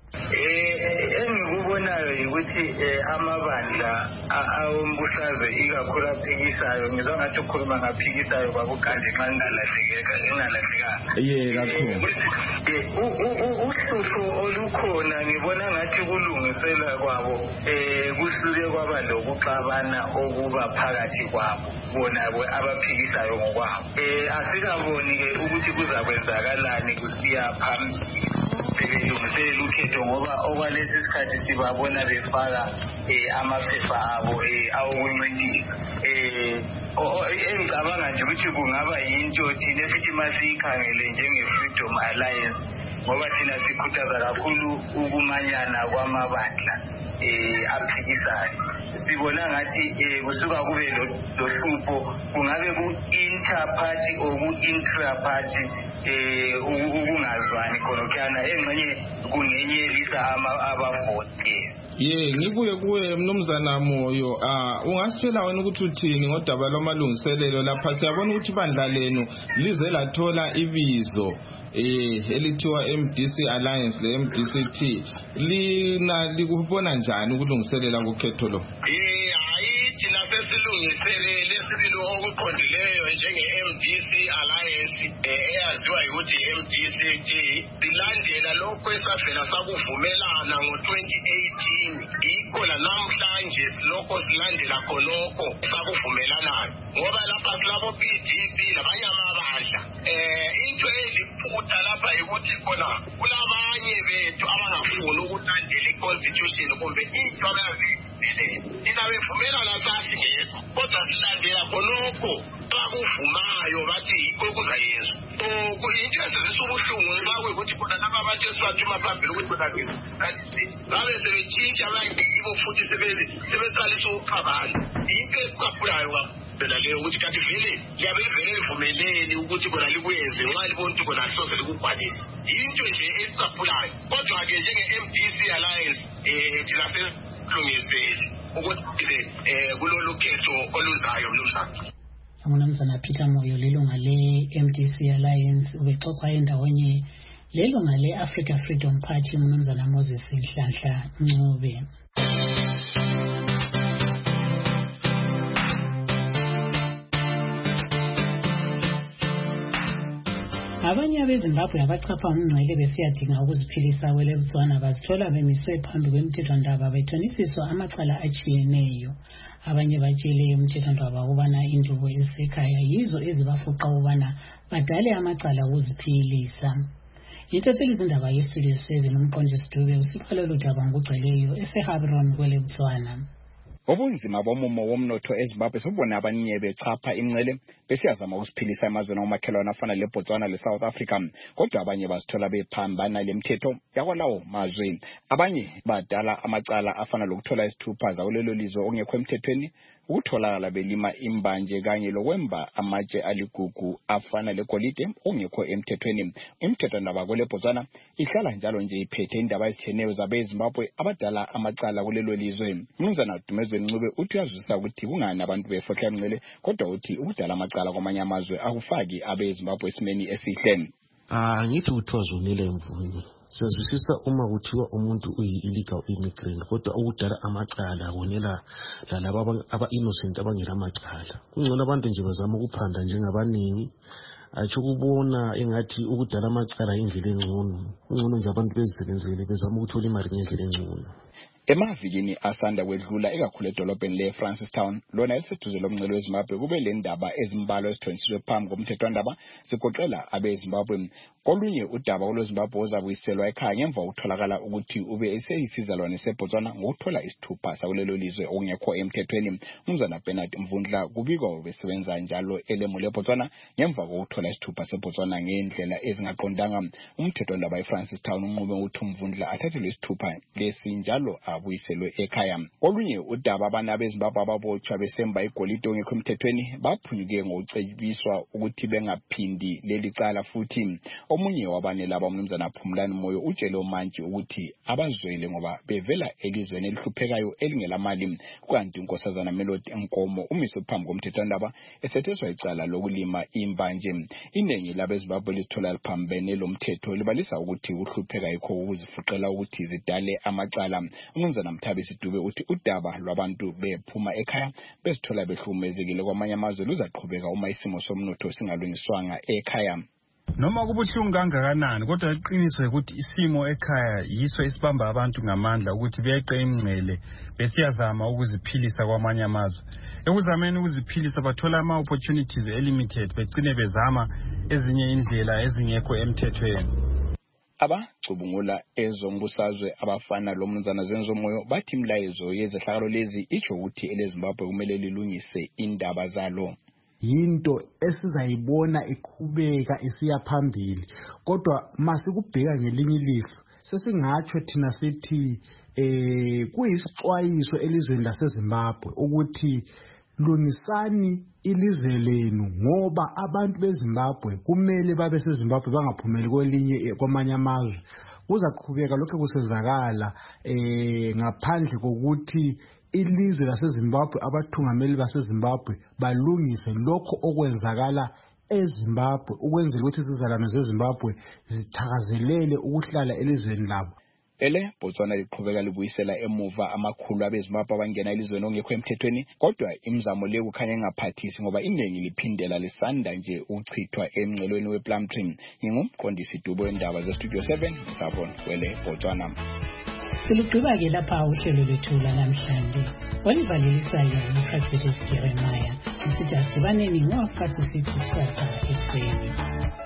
Engikubonayo ukuthi amabandla awombusazwe ikakhulu aphikisayo ngizwa ngathi ukhuluma ngaphikisayo kwakuganje nxa ngingalahlekeka ngingalahlekanga. Ye kakhulu. Uhlupho olukhona ngibona ngathi kulungisela kwabo kusuke kwaba lokuxabana okuba phakathi kwabo bona abaphikisayo ngokwabo. Asikaboni-ke ukuthi kuzakwenzakalani kusiya phambili belungisela ukhetho ngoba okwalesi sikhathi sibabona befaka amaphepha abo awokuncintisa. Engicabanga nje ukuthi kungaba yinto thina futhi masiyikhangele njenge-Freedom Alliance ngoba thina sikhuthaza kakhulu ukumanyana kwamabandla aphikisayo. Sibona ngathi kusuka kube lohlupho kungabe ku-inter-party or ku-intra-party ukungazwani khonokuyana engxenye kungenyelisa abavoti. Ye ngibuye kuwe mnumzana Moyo ah ungasitshela wena ukuthi uthini ngodaba lwamalungiselelo lapha siyabona ukuthi bandla lenu lize lathola ibizo eh elithiwa M D C Alliance le M D C T lina likubona njani ukulungiselela ukhetho lo? Eh hayi thina sesilungiselele sibilo okuqondileyo njenge-M D C Alliance eyaziwa ukuthi M D C T silandela lokho esavela sakuvumelana ngo-twenty eighteen yikho la namhlanje silokho silandela khonokho sakuvumelanayo ngoba lapha silabo P D P labanye amabandla into eliphutha lapha yikuthi khona kulabanye bethu abangafuni ukulandela i-constitution kumbe into abayazimelele thina bevumelana sasingekho kodwa silandela khonokho abakuvumayo bathi yikho kuzayenzwa. So into kuyasizisa ubuhlungu nxa kuyikuthi khona laba abantu esibathuma phambili ukuthi bona kanti ngabe sebetshintsha abanye yibo futhi sebeqalisa ukuxabana. Into esicaphulayo phela leyo ukuthi kanti vele liyabe livele livumeleni ukuthi bona likwenze nxa libona ukuthi bona soze likubhalise. Into nje esicaphulayo. Kodwa-ke njenge-M D C Alliance um thina sesilungisele ukuthi um kulolu khetho oluzayo mnumzana. Umnumzana Peter Moyo lelunga le-M D C Alliance ubexoxa endawonye lelunga le-Africa Freedom Party umnumzana Moses Nhlanhla Ncube. Abanye abeZimbabwe abachapha umngcele besiyadinga ukuziphilisa kwele Botswana bazithola bemiswe phambi kwemithethwandaba bethonisiswa amacala atshiyeneyo. Abanye batshele umthethwandaba ukubana indubo ezisekhaya yizo ezibafuqa ukubana badale amacala ukuziphilisa. Yintatheli izindaba yestudio seven umqondisi Dube usiphala lodaba ngokugcweleyo eseHabron kwele Botswana. Ubunzima bomumo womnotho eZimbabwe sobona abanye bechapha imncele besiyazama ukusiphilisa emazweni omakhelwane afana leBotswana leSouth Africa, kodwa abanye bazithola bephambana lemthetho yakwalawo mazwe. Abanye badala amacala afana lokuthola isithupha zakulelo lizwe ongekho emthethweni, ukutholakala belima imbanje kanye lokwemba amatshe aligugu afana legolide ongekho emthethweni. Imithethwandaba kwele Botswana ihlala njalo nje iphethe indaba ezitshiyeneyo zabeZimbabwe abadala amacala kulelo lizwe. Mnumzana Dumezweni Ncube uthi uyazwisisa ukuthi kungani abantu befohla emncele, kodwa uthi ukudala amacala kwamanye amazwe akufaki abeZimbabwe esimeni esihle. Ah, ngithi uthozunile mvuni. Siyazwisisa uma kuthiwa umuntu uyi-illegal immigrant, kodwa ukudala amacala akonela lalabo aba-innocent abangela amacala. Kungcono abantu nje bazama ukuphanda njengabaningi, atsho kubona engathi ukudala amacala indlela engcono. Kungcono nje abantu bezisebenzele bezama ukuthola imali ngendlela engcono. Emavikini asanda kwedlula ekakhulu edolobheni le-Francistown lona eliseduze lomngcele weZimbabwe kube le ndaba ezimbalwa ezithonisiswe phambi komthethwandaba zigoqela abeZimbabwe. Kolunye udaba olweZimbabwe ozabuyiselwa ekhaya ngemva ukutholakala ukuthi ube eseyisizalwane seBotswana ngokuthola isithupha sakulelo lizwe okungekho emthethweni. Umnumzana Bernard Mvundla kubikwa besebenza njalo elemu leBotswana ngemva kokuthola isithupha seBotswana ngendlela ezingaqondanga. Umthethwandaba eFrancistown unqume ukuthi uMvundla athathelwe isithupha lesi njalo abuyiselwe ekhaya. Olunye udaba abana beZimbabwe ababotshwa besemba igolide ongekho emthethweni baphunyuke ngokucebiswa ukuthi bengaphindi leli cala futhi. Omunye wabane laba umnumzana Phumlani Moyo utshele uMantshi ukuthi abazwele ngoba bevela elizweni elihluphekayo elingelamali, kanti unkosazana Melody Nkomo umiswe phambi komthethwandaba esetheswa icala lokulima imbanje. Iningi labeZimbabwe lithola liphambene lomthetho libalisa ukuthi uhlupheka yikho ukuzifuqela ukuthi zidale amacala. Umnumzana Mthabisi Dube uthi udaba lwabantu bephuma ekhaya bezithola behlukumezekile kwamanye amazwe luzaqhubeka uma isimo somnotho singalungiswanga ekhaya. Noma kubuhlungu kangakanani kodwa iqiniso ukuthi isimo ekhaya yiso esibamba abantu ngamandla ukuthi beqe imngcele besiyazama ukuziphilisa kwamanye amazwe. Ekuzameni ukuziphilisa bathola ama opportunities elimited begcine bezama ezinye indlela ezingekho emthethweni. Abacubungula ezombusazwe abafana lomnumzana Zenzomoyo bathi imlayezo yezehlakalo lezi itsho ukuthi eleZimbabwe kumele lilungise indaba zalo. Yinto esizayibona iqhubeka isiya phambili, kodwa masikubheka ngelinye ilihlo sesingatsho thina sithi eh kuyisixwayiso elizweni laseZimbabwe ukuthi lungisani ilizwe lenu ngoba abantu beZimbabwe kumele babe seZimbabwe bangaphumeli kwelinye kwamanye amazwe. Kuzaqhubeka lokho kusezakala eh ngaphandle kokuthi ilizwe laseZimbabwe abathungameli baseZimbabwe balungise lokho okwenzakala eZimbabwe ukwenzela ukuthi izizalwane zeZimbabwe zithakazelele ukuhlala elizweni labo. Ele Botswana liqhubeka libuyisela emuva amakhulu abeZimbabwe abangena elizweni ongekho emthethweni, kodwa imizamo le kukhanya engaphathisi ngoba iningi liphindela lisanda nje ukuchithwa emngcelweni wePlumtree. Ngingumqondisi Dube wendaba zeStudio seven Sabon kwele Botswana. Siligqiba ke lapha uhlelo lwethu lanamhlanje. Olivalelisayo uProfessor Jeremiah. Sithi asibaneni ngoFasi six kusasa ekuseni.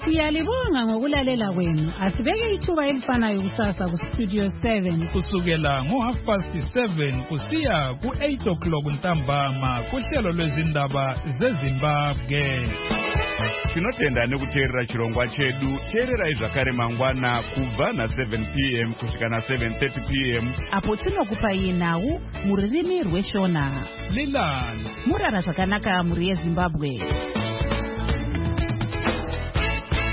Siyalibonga ngokulalela kwenu. Asibeke ithuba elifanayo kusasa ku Studio seven. Kusukela ngo half past seven kusiya ku eight o'clock ntambama kuhlelo lwezindaba zeZimbabwe. Tinotenda nekuteerera chirongwa chedu. Teererai zvakare mangwana kubva na seven p m kusvika na seven thirty p m apo tinokupai nhau mururimi rweshona. Lilani murara zvakanaka muri yeZimbabwe.